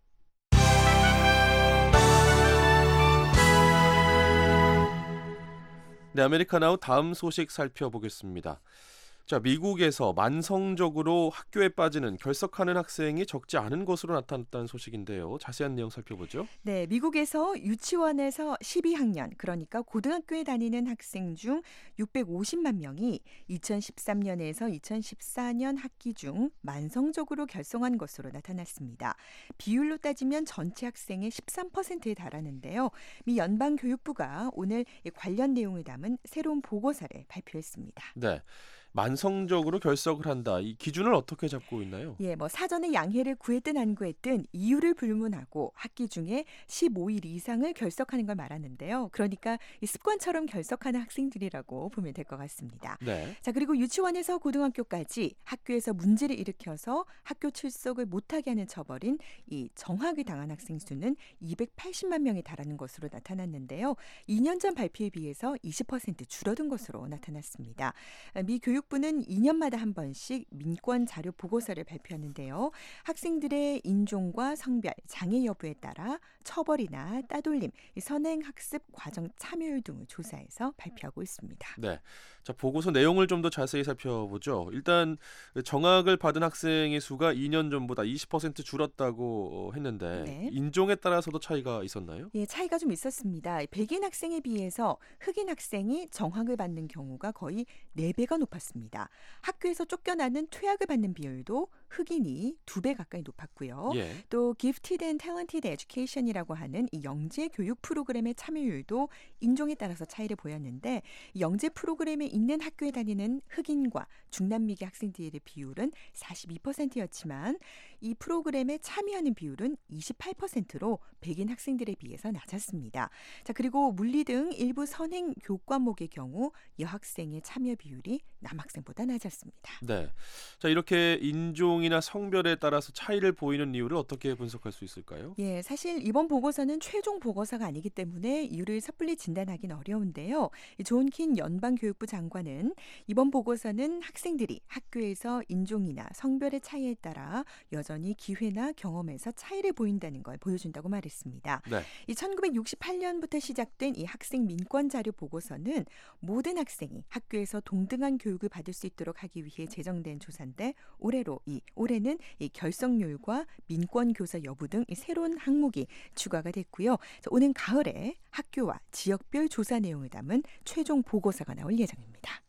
네, 아메리카나우 다음 소식 살펴보겠습니다. 자, 미국에서 만성적으로 학교에 빠지는 결석하는 학생이 적지 않은 것으로 나타났다는 소식인데요. 자세한 내용 살펴보죠. 네, 미국에서 유치원에서 12학년, 그러니까 고등학교에 다니는 학생 중 650만 명이 2013년에서 2014년 학기 중 만성적으로 결석한 것으로 나타났습니다. 비율로 따지면 전체 학생의 13%에 달하는데요. 미 연방교육부가 오늘 관련 내용을 담은 새로운 보고서를 발표했습니다. 네. 만성적으로 결석을 한다. 이 기준을 어떻게 잡고 있나요? 예, 사전에 양해를 구했든 안 구했든 이유를 불문하고 학기 중에 15일 이상을 결석하는 걸 말하는데요. 그러니까 이 습관처럼 결석하는 학생들이라고 보면 될 것 같습니다. 네. 자, 그리고 유치원에서 고등학교까지 학교에서 문제를 일으켜서 학교 출석을 못하게 하는 처벌인 이 정학을 당한 학생 수는 280만 명에 달하는 것으로 나타났는데요. 2년 전 발표에 비해서 20% 줄어든 것으로 나타났습니다. 미 교육부는 2년마다 한 번씩 민권 자료 보고서를 발표하는데요. 학생들의 인종과 성별, 장애 여부에 따라 처벌이나 따돌림, 선행 학습 과정 참여율 등을 조사해서 발표하고 있습니다. 네. 자, 보고서 내용을 좀 더 자세히 살펴보죠. 일단 정학을 받은 학생의 수가 2년 전보다 20% 줄었다고 했는데 네. 인종에 따라서도 차이가 있었나요? 예, 차이가 좀 있었습니다. 백인 학생에 비해서 흑인 학생이 정학을 받는 경우가 거의 4배가 높았습니다. 학교에서 쫓겨나는 퇴학을 받는 비율도 흑인이 2배 가까이 높았고요. 예. 또 Gifted and Talented Education이라고 하는 이 영재 교육 프로그램의 참여율도 인종에 따라서 차이를 보였는데 영재 프로그램에 있는 학교에 다니는 흑인과 중남미계 학생들의 비율은 42%였지만 이 프로그램에 참여하는 비율은 28%로 백인 학생들에 비해서 낮았습니다. 자, 그리고 물리 등 일부 선행 교과목의 경우 여학생의 참여 비율이 남학생보다 낮았습니다. 네. 자, 이렇게 인종이나 성별에 따라서 차이를 보이는 이유를 어떻게 분석할 수 있을까요? 예, 사실 이번 보고서는 최종 보고서가 아니기 때문에 이유를 섣불리 진단하기는 어려운데요. 존 킨 연방교육부 장관은 이번 보고서는 학생들이 학교에서 인종이나 성별의 차이에 따라 여전히 기회나 경험에서 차이를 보인다는 걸 보여준다고 말했습니다. 네. 이 1968년부터 시작된 이 학생 민권 자료 보고서는 모든 학생이 학교에서 동등한 교육을 받을 수 있도록 하기 위해 제정된 조사인데 올해는 이 결석률과 민권 교사 여부 등 이 새로운 항목이 추가가 됐고요. 오는 가을에 학교와 지역별 조사 내용을 담은 최종 보고서가 나올 예정입니다.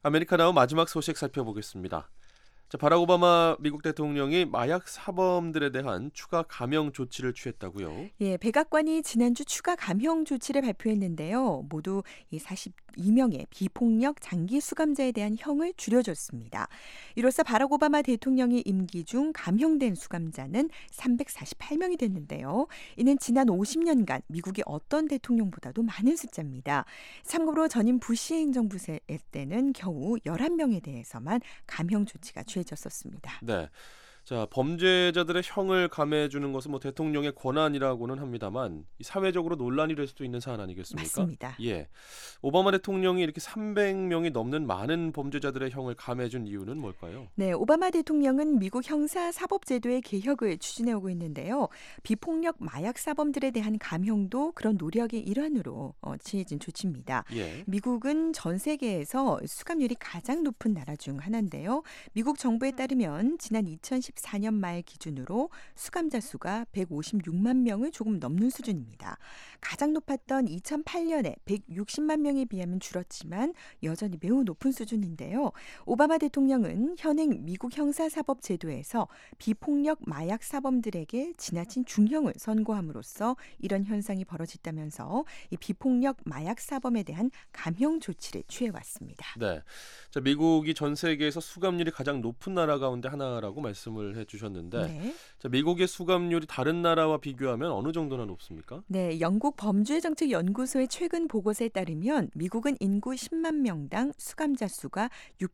아메리카나우 마지막 소식 살펴보겠습니다. 자, 바락 오바마 미국 대통령이 마약 사범들에 대한 추가 감형 조치를 취했다고요? 예, 백악관이 지난주 추가 감형 조치를 발표했는데요. 모두 이 42명의 비폭력 장기 수감자에 대한 형을 줄여줬습니다. 이로써 바락 오바마 대통령의 임기 중 감형된 수감자는 348명이 됐는데요. 이는 지난 50년간 미국의 어떤 대통령보다도 많은 숫자입니다. 참고로 전임 부시 행정부 때는 겨우 11명에 대해서만 감형 조치가 취해졌습니다. 네. 자, 범죄자들의 형을 감해주는 것은 대통령의 권한이라고는 합니다만 사회적으로 논란이 될 수도 있는 사안 아니겠습니까? 맞습니다. 예. 오바마 대통령이 이렇게 300명이 넘는 많은 범죄자들의 형을 감해준 이유는 뭘까요? 네, 오바마 대통령은 미국 형사사법제도의 개혁을 추진해오고 있는데요. 비폭력 마약 사범들에 대한 감형도 그런 노력의 일환으로 취해진 조치입니다. 예. 미국은 전 세계에서 수감률이 가장 높은 나라 중 하나인데요. 미국 정부에 따르면 지난 2014년 말 기준으로 수감자 수가 156만 명을 조금 넘는 수준입니다. 가장 높았던 2008년에 160만 명에 비하면 줄었지만 여전히 매우 높은 수준인데요. 오바마 대통령은 현행 미국 형사사법 제도에서 비폭력 마약 사범들에게 지나친 중형을 선고함으로써 이런 현상이 벌어졌다면서 이 비폭력 마약 사범에 대한 감형 조치를 취해왔습니다. 네, 자, 미국이 전 세계에서 수감률이 가장 높은 나라 가운데 하나라고 말씀을 해주셨는데, 네. 자, 미국의 수감률이 다른 나라와 비교하면 어느 정도나 높습니까? 네, 영국 범죄정책연구소의 최근 보고서에 따르면 미국은 인구 10만 명당 수감자 수가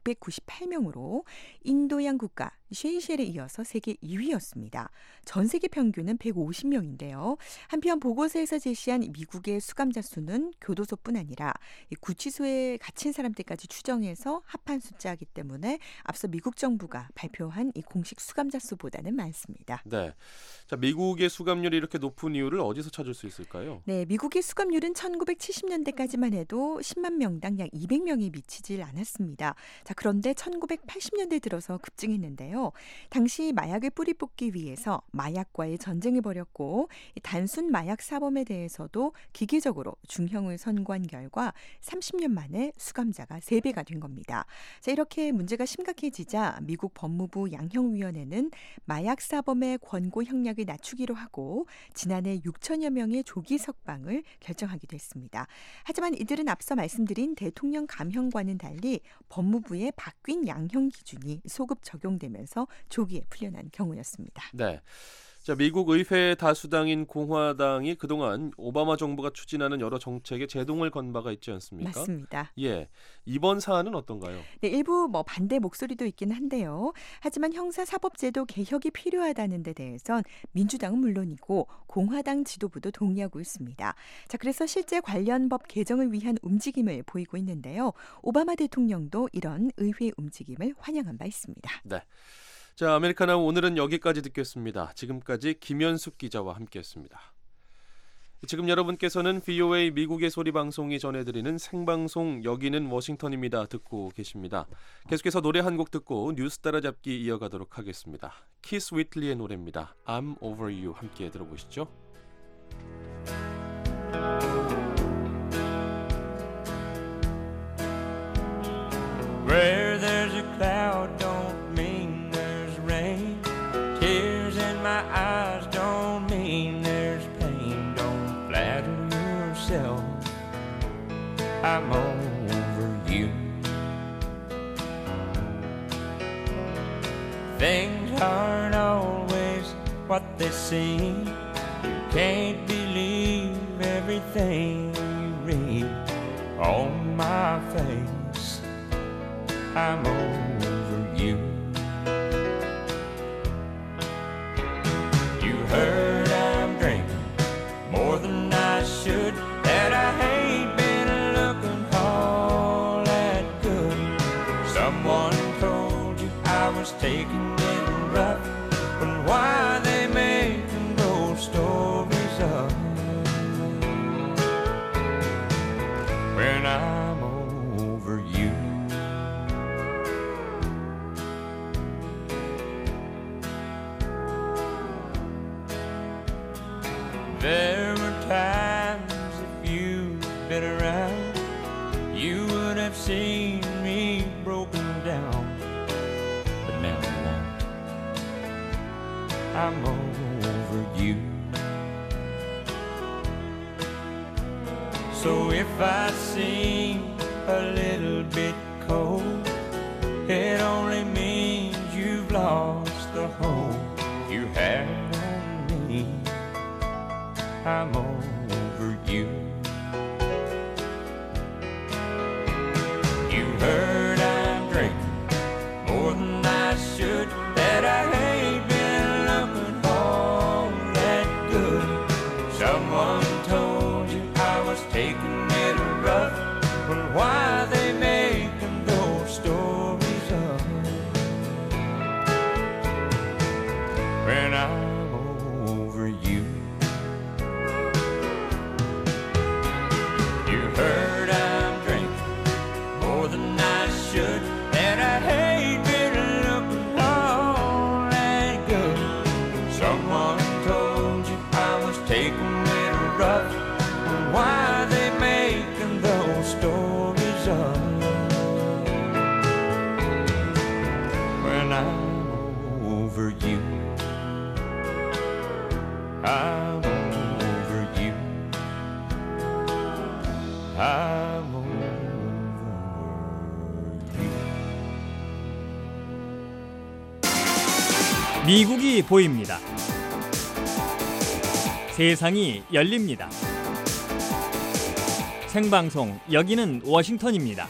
698명으로 인도양 국가 셰이셸에 이어서 세계 2위였습니다. 전 세계 평균은 150명인데요. 한편 보고서에서 제시한 미국의 수감자 수는 교도소뿐 아니라 구치소에 갇힌 사람들까지 추정해서 합한 숫자이기 때문에 앞서 미국 정부가 발표한 이 공식 수감자 수보다는 많습니다. 네, 자, 미국의 수감률이 이렇게 높은 이유를 어디서 찾을 수 있을까요? 네, 미국의 수감률은 1970년대까지만 해도 10만 명당 약 200명이 미치질 않았습니다. 자, 그런데 1980년대 들어서 급증했는데요. 당시 마약을 뿌리 뽑기 위해서 마약과의 전쟁을 벌였고 단순 마약 사범에 대해서도 기계적으로 중형을 선고한 결과 30년 만에 수감자가 3배가 된 겁니다. 자, 이렇게 문제가 심각해지자 미국 법무부 양형위원회는 마약 사범의 권고 형량을 낮추기로 하고 지난해 6천여 명의 조기 석방을 결정하기도 했습니다. 하지만 이들은 앞서 말씀드린 대통령 감형과는 달리 법무부의 바뀐 양형 기준이 소급 적용되면서 조기에 풀려난 경우였습니다. 네. 자, 미국 의회 다수당인 공화당이 그동안 오바마 정부가 추진하는 여러 정책에 제동을 건 바가 있지 않습니까? 맞습니다. 예. 이번 사안은 어떤가요? 네, 일부 반대 목소리도 있긴 한데요. 하지만 형사사법제도 개혁이 필요하다는 데 대해선 민주당은 물론이고 공화당 지도부도 동의하고 있습니다. 자, 그래서 실제 관련 법 개정을 위한 움직임을 보이고 있는데요. 오바마 대통령도 이런 의회 움직임을 환영한 바 있습니다. 네. 자, 아메리카나우 오늘은 여기까지 듣겠습니다. 지금까지 김현숙 기자와 함께했습니다. 지금 여러분께서는 VOA 미국의 소리 방송이 전해드리는 생방송 여기는 워싱턴입니다. 듣고 계십니다. 계속해서 노래 한 곡 듣고 뉴스 따라잡기 이어가도록 하겠습니다. 키스 위틀리의 노래입니다. I'm over you 함께 들어보시죠. Where there's a cloud don't mean there's rain. Tears in my eyes don't mean there's pain. Don't flatter yourself. I'm over you. Things aren't always what they seem. You can't believe everything you read on my face. I'm over you. You heard I'm drinking more than I should, that I ain't been looking all that good. Someone told you I was taking it rough, but why they making those stories up when I'm over you? I'm over you. So if I seem a little bit cold, it only means you've lost the hope you had on me. I'm over you. You heard I'm drinking more than I should, that I ain't been looking all that good. Someone told you I was taking it rough. Well, why they making those stories up when I'm over you? You heard I'm drinking more than I should, and I ain't been looking all that good. Someone told you I was taking it rough. Well, why they making those stories up when I'm over you? I'm over you. I'm over you. 미국이 보입니다. 세상이 열립니다. 생방송 여기는 워싱턴입니다.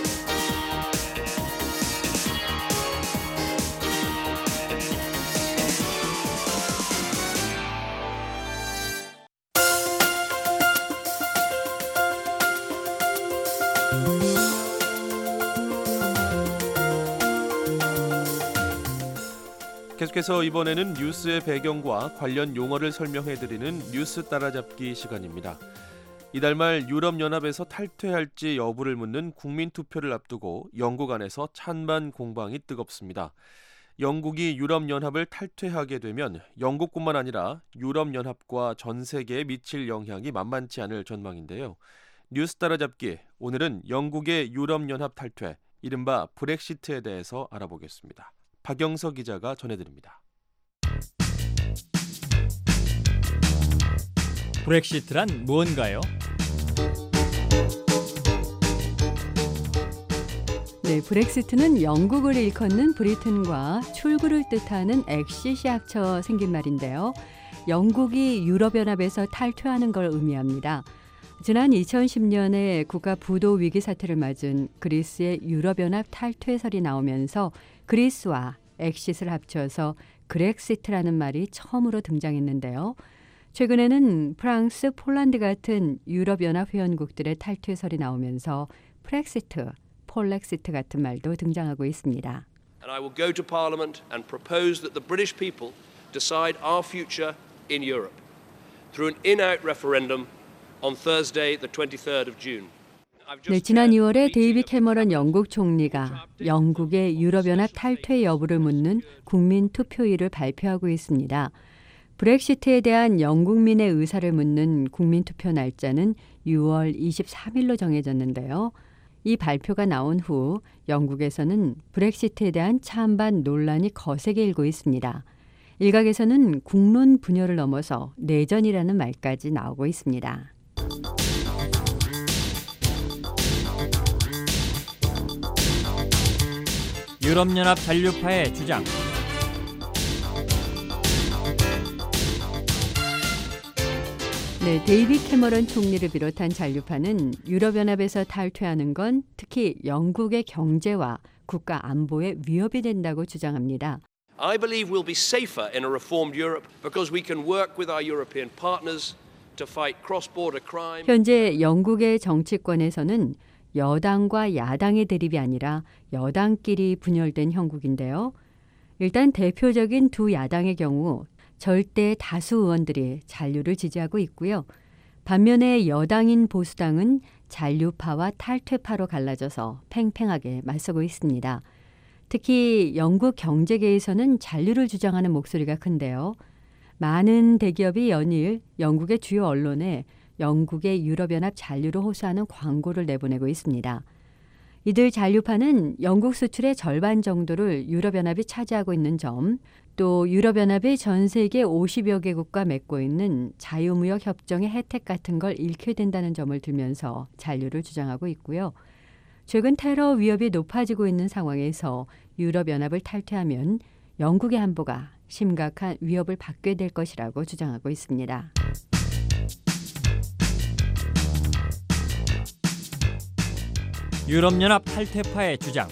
계속해서 이번에는 뉴스의 배경과 관련 용어를 설명해드리는 뉴스 따라잡기 시간입니다. 이달 말 유럽연합에서 탈퇴할지 여부를 묻는 국민투표를 앞두고 영국 안에서 찬반 공방이 뜨겁습니다. 영국이 유럽연합을 탈퇴하게 되면 영국뿐만 아니라 유럽연합과 전 세계에 미칠 영향이 만만치 않을 전망인데요. 뉴스 따라잡기, 오늘은 영국의 유럽연합 탈퇴, 이른바 브렉시트에 대해서 알아보겠습니다. 박영서 기자가 전해드립니다. 브렉시트란 무언가요? 네, 브렉시트는 영국을 일컫는 브리튼과 출구를 뜻하는 엑싯이 합쳐 생긴 말인데요. 영국이 유럽연합에서 탈퇴하는 걸 의미합니다. 지난 2010년에 국가 부도 위기 사태를 맞은 그리스의 유럽연합 탈퇴설이 나오면서 그리스와 엑싯을 합쳐서 그렉시트라는 말이 처음으로 등장했는데요. 최근에는 프랑스, 폴란드 같은 유럽연합 회원국들의 탈퇴설이 나오면서 프렉시트, 폴렉시트 같은 말도 등장하고 있습니다. And I will go to Parliament and propose that the British people decide our future in Europe through an in-out referendum on Thursday, the 23rd of June. 네, 지난 2월에 데이빗 캐머런 영국 총리가 영국의 유럽연합 탈퇴 여부를 묻는 국민 투표일을 발표하고 있습니다. 브렉시트에 대한 영국민의 의사를 묻는 국민투표 날짜는 6월 23일로 정해졌는데요. 이 발표가 나온 후 영국에서는 브렉시트에 대한 찬반 논란이 거세게 일고 있습니다. 일각에서는 국론 분열을 넘어서 내전이라는 말까지 나오고 있습니다. 유럽연합 잔류파의 주장. 네, 데이빗 캐머런 총리를 비롯한 잔류파는 유럽연합에서 탈퇴하는 건 특히 영국의 경제와 국가 안보에 위협이 된다고 주장합니다. I believe we'll be safer in a reformed Europe because we can work with our European partners to fight cross-border crime. 현재 영국의 정치권에서는 여당과 야당의 대립이 아니라 여당끼리 분열된 형국인데요. 일단 대표적인 두 야당의 경우 절대 다수 의원들이 잔류를 지지하고 있고요. 반면에 여당인 보수당은 잔류파와 탈퇴파로 갈라져서 팽팽하게 맞서고 있습니다. 특히 영국 경제계에서는 잔류를 주장하는 목소리가 큰데요. 많은 대기업이 연일 영국의 주요 언론에 영국의 유럽연합 잔류를 호소하는 광고를 내보내고 있습니다. 이들 잔류파는 영국 수출의 절반 정도를 유럽연합이 차지하고 있는 점, 또 유럽연합이 전 세계 50여 개국과 맺고 있는 자유무역 협정의 혜택 같은 걸 잃게 된다는 점을 들면서 잔류를 주장하고 있고요. 최근 테러 위협이 높아지고 있는 상황에서 유럽연합을 탈퇴하면 영국의 안보가 심각한 위협을 받게 될 것이라고 주장하고 있습니다. 유럽연합 탈퇴파의 주장.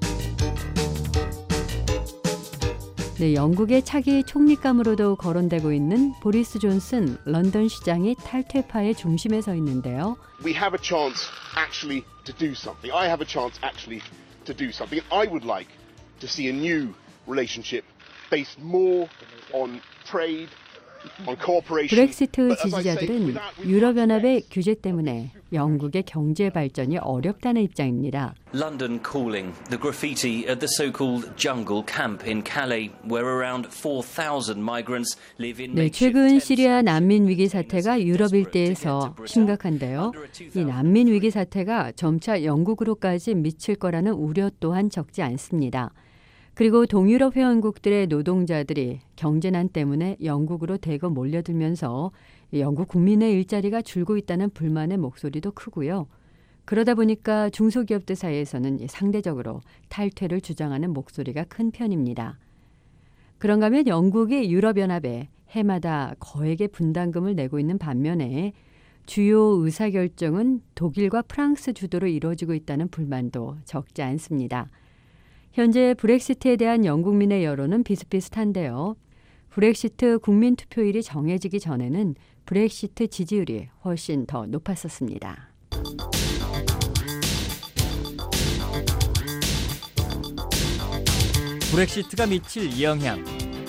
네, 영국의 차기 총리감으로도 거론되고 있는 보리스 존슨 런던 시장이 탈퇴파의 중심에 서 있는데요. We have a chance actually to do something. I have a chance actually to do something. I would like to see a new relationship based more on trade, on cooperation. 브렉시트 지지자들은 유럽연합의 규제 때문에 영국의 경제 발전이 어렵다는 입장입니다. London calling, the graffiti at the so-called jungle camp in Calais, where around 4,000 migrants live in. 네, 최근 시리아 난민 위기 사태가 유럽 일대에서 심각한데요. 이 난민 위기 사태가 점차 영국으로까지 미칠 거라는 우려 또한 적지 않습니다. 그리고 동유럽 회원국들의 노동자들이 경제난 때문에 영국으로 대거 몰려들면서 영국 국민의 일자리가 줄고 있다는 불만의 목소리도 크고요. 그러다 보니까 중소기업들 사이에서는 상대적으로 탈퇴를 주장하는 목소리가 큰 편입니다. 그런가 하면 영국이 유럽연합에 해마다 거액의 분담금을 내고 있는 반면에 주요 의사결정은 독일과 프랑스 주도로 이루어지고 있다는 불만도 적지 않습니다. 현재 브렉시트에 대한 영국민의 여론은 비슷비슷한데요. 브렉시트 국민투표일이 정해지기 전에는 브렉시트 지지율이 훨씬 더 높았었습니다. 브렉시트가 미칠 영향.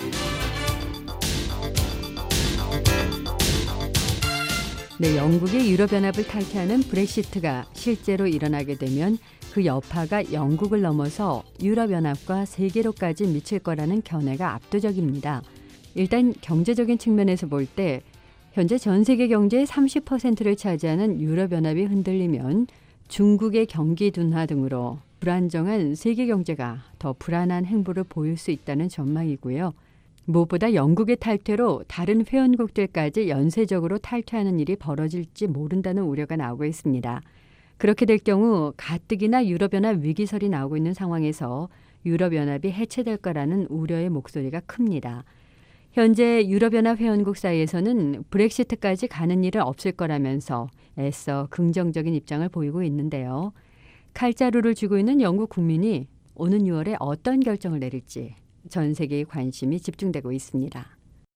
네, 영국이 유럽연합을 탈퇴하는 브렉시트가 실제로 일어나게 되면 그 여파가 영국을 넘어서 유럽연합과 세계로까지 미칠 거라는 견해가 압도적입니다. 일단 경제적인 측면에서 볼 때 현재 전 세계 경제의 30%를 차지하는 유럽연합이 흔들리면 중국의 경기 둔화 등으로 불안정한 세계 경제가 더 불안한 행보를 보일 수 있다는 전망이고요. 무엇보다 영국의 탈퇴로 다른 회원국들까지 연쇄적으로 탈퇴하는 일이 벌어질지 모른다는 우려가 나오고 있습니다. 그렇게 될 경우 가뜩이나 유럽연합 위기설이 나오고 있는 상황에서 유럽연합이 해체될 거라는 우려의 목소리가 큽니다. 현재 유럽연합 회원국 사이에서는 브렉시트까지 가는 일은 없을 거라면서 애써 긍정적인 입장을 보이고 있는데요. 칼자루를 쥐고 있는 영국 국민이 오는 6월에 어떤 결정을 내릴지 전 세계의 관심이 집중되고 있습니다.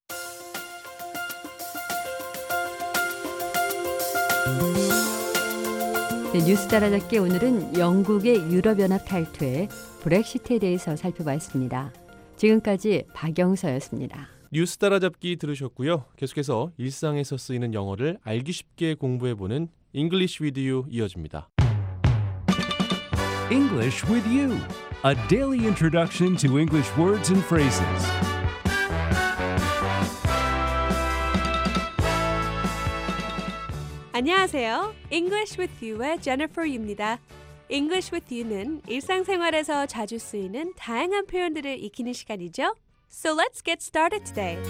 네, 뉴스 따라잡기 오늘은 영국의 유럽연합 탈퇴, 브렉시트에 대해서 살펴봤습니다. 지금까지 박영서였습니다. 뉴스 따라잡기 들으셨고요. 계속해서 일상에서 쓰이는 영어를 알기 쉽게 공부해보는 English with You 이어집니다. English with You, a daily introduction to English words and phrases. 안녕하세요. English with You의 Jennifer Yu입니다. English with You는 일상생활에서 자주 쓰이는 다양한 표현들을 익히는 시간이죠. So let's get started today.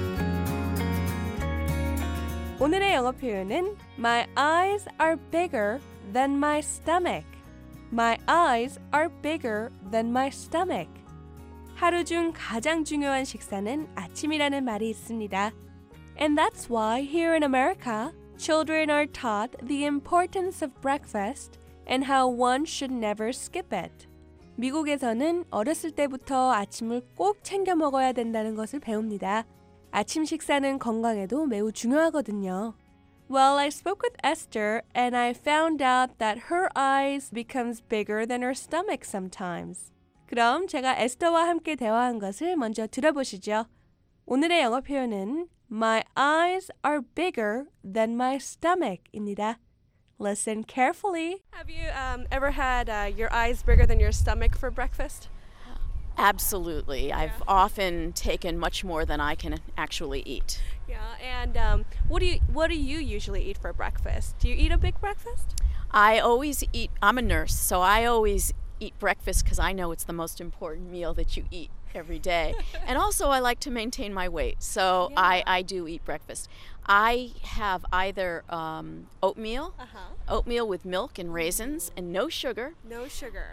오늘의 영어 표현은 My eyes are bigger than my stomach. My eyes are bigger than my stomach. 하루 중 가장 중요한 식사는 아침이라는 말이 있습니다. And that's why here in America, children are taught the importance of breakfast and how one should never skip it. 미국에서는 어렸을 때부터 아침을 꼭 챙겨 먹어야 된다는 것을 배웁니다. 아침 식사는 건강에도 매우 중요하거든요. Well, I spoke with Esther and I found out that her eyes becomes bigger than her stomach sometimes. 그럼 제가 에스더와 함께 대화한 것을 먼저 들어보시죠. 오늘의 영어 표현은 My eyes are bigger than my stomach입니다. Listen carefully. Have you ever had your eyes bigger than your stomach for breakfast? Absolutely. I've often taken much more than I can actually eat. Yeah, and what do you usually eat for breakfast? Do you eat a big breakfast? I always eat. I'm a nurse, so I always eat breakfast because I know it's the most important meal that you eat. every day. And also I like to maintain my weight, so I do eat breakfast. I have either oatmeal with milk and raisins and no sugar. No sugar.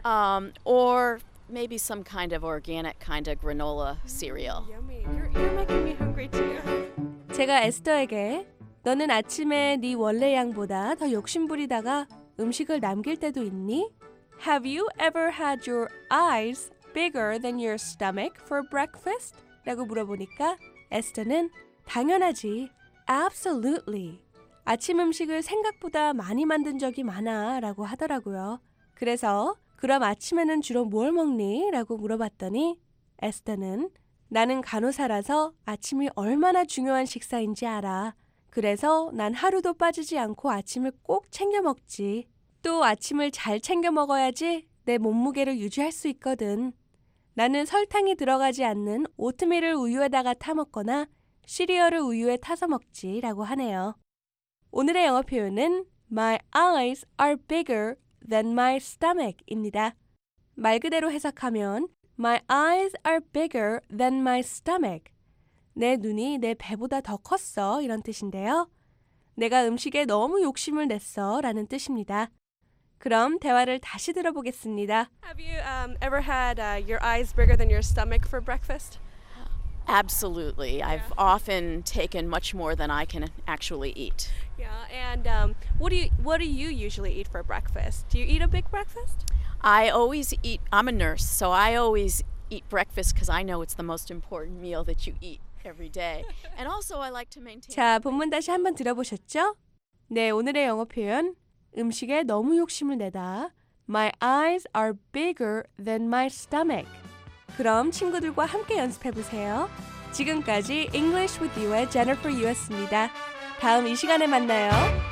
Or maybe some kind of organic kind of granola cereal. Yummy. You're making me hungry too. 제가 에스더에게 너는 아침에 네 원래 양보다 더 욕심부리다가 음식을 남길 때도 있니? Have you ever had your eyes bigger than your stomach for breakfast? 라고 물어보니까 에스더는 당연하지. Absolutely. 아침 음식을 생각보다 많이 만든 적이 많아 라고 하더라고요. 그래서 그럼 아침에는 주로 뭘 먹니? 라고 물어봤더니 에스더는 나는 간호사라서 아침이 얼마나 중요한 식사인지 알아. 그래서 난 하루도 빠지지 않고 아침을 꼭 챙겨 먹지. 또 아침을 잘 챙겨 먹어야지 내 몸무게를 유지할 수 있거든. 나는 설탕이 들어가지 않는 오트밀을 우유에다가 타 먹거나 시리얼을 우유에 타서 먹지 라고 하네요. 오늘의 영어 표현은 My eyes are bigger than my stomach 입니다. 말 그대로 해석하면 My eyes are bigger than my stomach. 내 눈이 내 배보다 더 컸어 이런 뜻인데요. 내가 음식에 너무 욕심을 냈어 라는 뜻입니다. 그럼 대화를 다시 들어보겠습니다. Have you ever had your eyes bigger than your stomach for breakfast? Absolutely. I've often taken much more than I can actually eat. Yeah, and what do you usually eat for breakfast? Do you eat a big breakfast? I always eat, I'm a nurse, so I always eat breakfast because I know it's the most important meal that you eat every day. And also I like to maintain. 자, 본문 다시 한번 들어보셨죠? 네, 오늘의 영어 표현 음식에 너무 욕심을 내다. My eyes are bigger than my stomach. 그럼 친구들과 함께 연습해 보세요. 지금까지 English with You의 Jennifer Yu였습니다. 다음 이 시간에 만나요.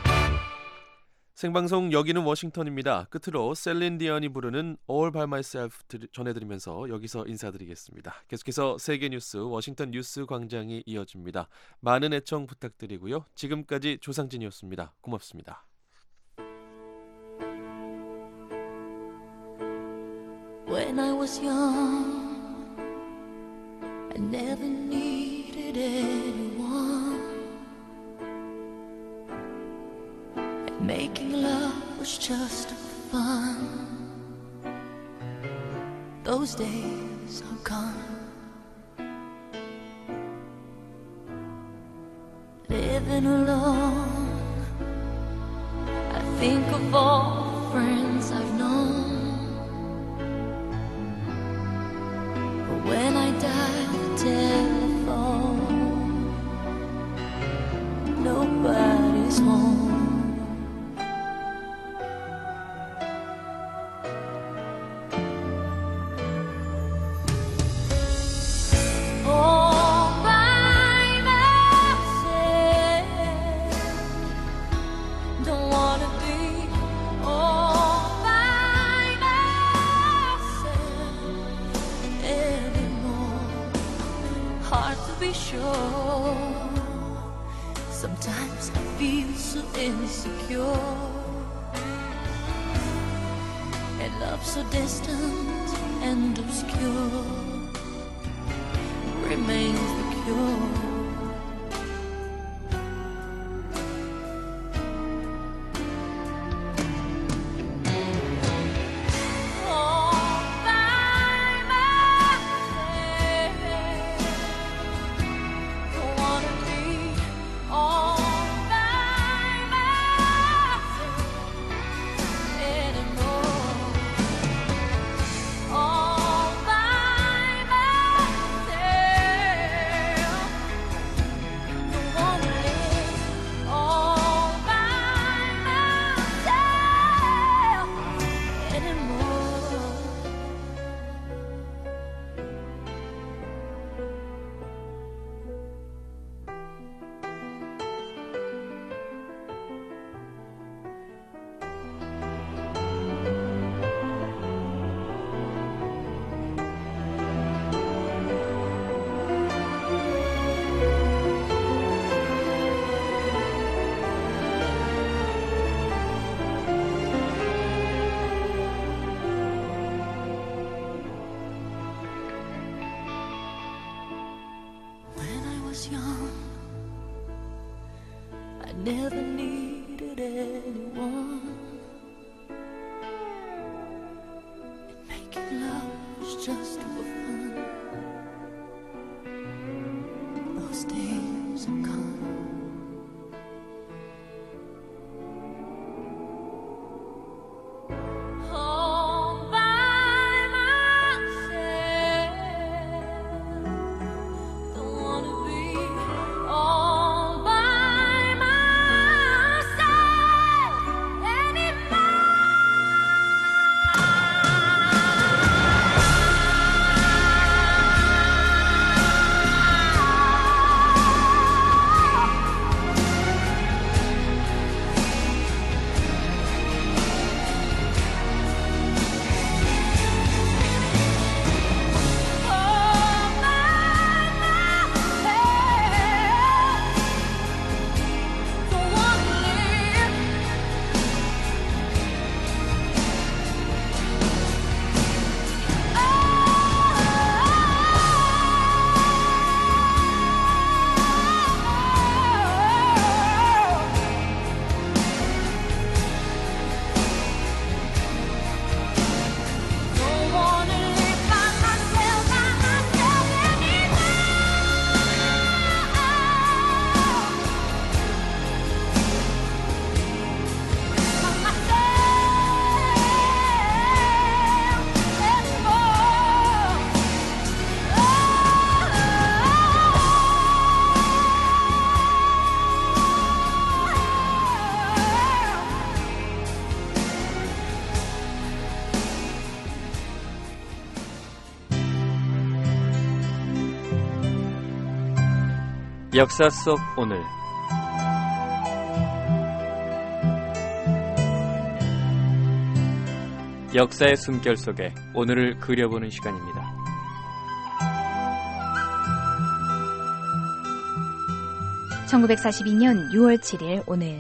생방송 여기는 워싱턴입니다. 끝으로 셀린 디언이 부르는 All by Myself 전해드리면서 여기서 인사드리겠습니다. 계속해서 세계 뉴스 워싱턴 뉴스 광장이 이어집니다. 많은 애청 부탁드리고요. 지금까지 조상진이었습니다. 고맙습니다. When I was young, I never needed anyone. And making love was just fun. Those days are gone. Living alone, I think of all the friends I've known. When I dial the telephone, nobody's home. All by myself, don't wanna be all by myself anymore. Hard to be sure. Sometimes I feel so insecure, and love so distant and obscure remains the cure. never needed anyone. And making love was just for fun. Those days are gone. All by myself, don't wanna be all by myself anymore. 역사 속 오늘. 역사의 숨결 속에 오늘을 그려보는 시간입니다. (1942년 6월 7일) 오늘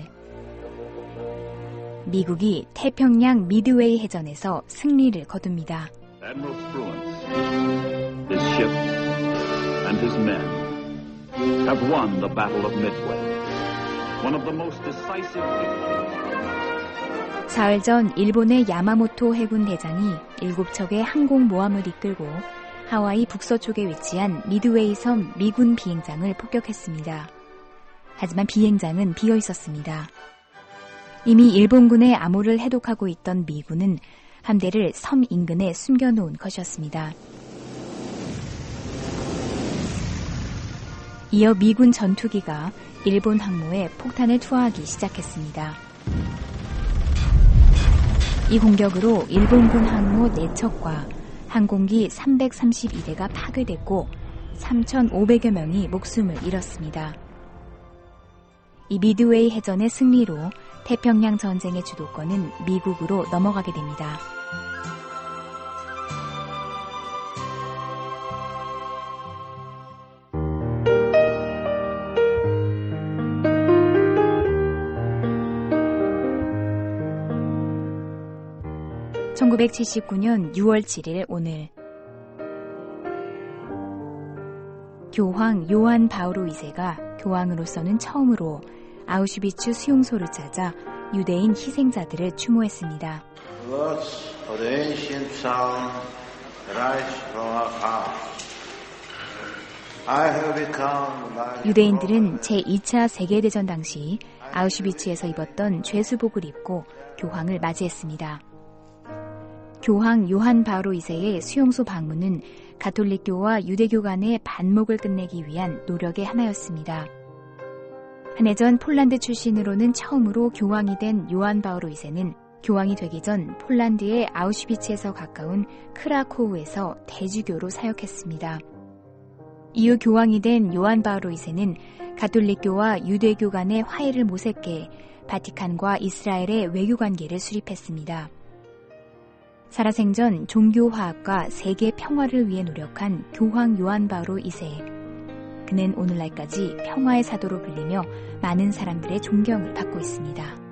미국이 태평양 미드웨이 해전에서 승리를 거둡니다. Admiral Spruance, his ship and his men have won the Battle of Midway, one of the most decisive victories. 사흘 전 일본의 야마모토 해군 대장이 7척의 항공모함을 이끌고 하와이 북서쪽에 위치한 미드웨이 섬 미군 비행장을 폭격했습니다. 하지만 비행장은 비어 있었습니다. 이미 일본군의 암호를 해독하고 있던 미군은 함대를 섬 인근에 숨겨놓은 것이었습니다. 이어 미군 전투기가 일본 항모에 폭탄을 투하하기 시작했습니다. 이 공격으로 일본군 항모 4척과 항공기 332대가 파괴됐고 3,500여 명이 목숨을 잃었습니다. 이 미드웨이 해전의 승리로 태평양 전쟁의 주도권은 미국으로 넘어가게 됩니다. (1979년 6월 7일) 오늘 교황 요한 바오로 2세가 교황으로서는 처음으로 아우슈비츠 수용소를 찾아 유대인 희생자들을 추모했습니다. 유대인들은 제2차 세계대전 당시 아우슈비츠에서 입었던 죄수복을 입고 교황을 맞이했습니다. 교황 요한 바오로 2세의 수용소 방문은 가톨릭교와 유대교 간의 반목을 끝내기 위한 노력의 하나였습니다. 한 해 전 폴란드 출신으로는 처음으로 교황이 된 요한 바오로 2세는 교황이 되기 전 폴란드의 아우슈비츠에서 가까운 크라코우에서 대주교로 사역했습니다. 이후 교황이 된 요한 바오로 2세는 가톨릭교와 유대교 간의 화해를 모색해 바티칸과 이스라엘의 외교관계를 수립했습니다. 살아생전 종교화합과 세계 평화를 위해 노력한 교황 요한 바오로 2세. 그는 오늘날까지 평화의 사도로 불리며 많은 사람들의 존경을 받고 있습니다.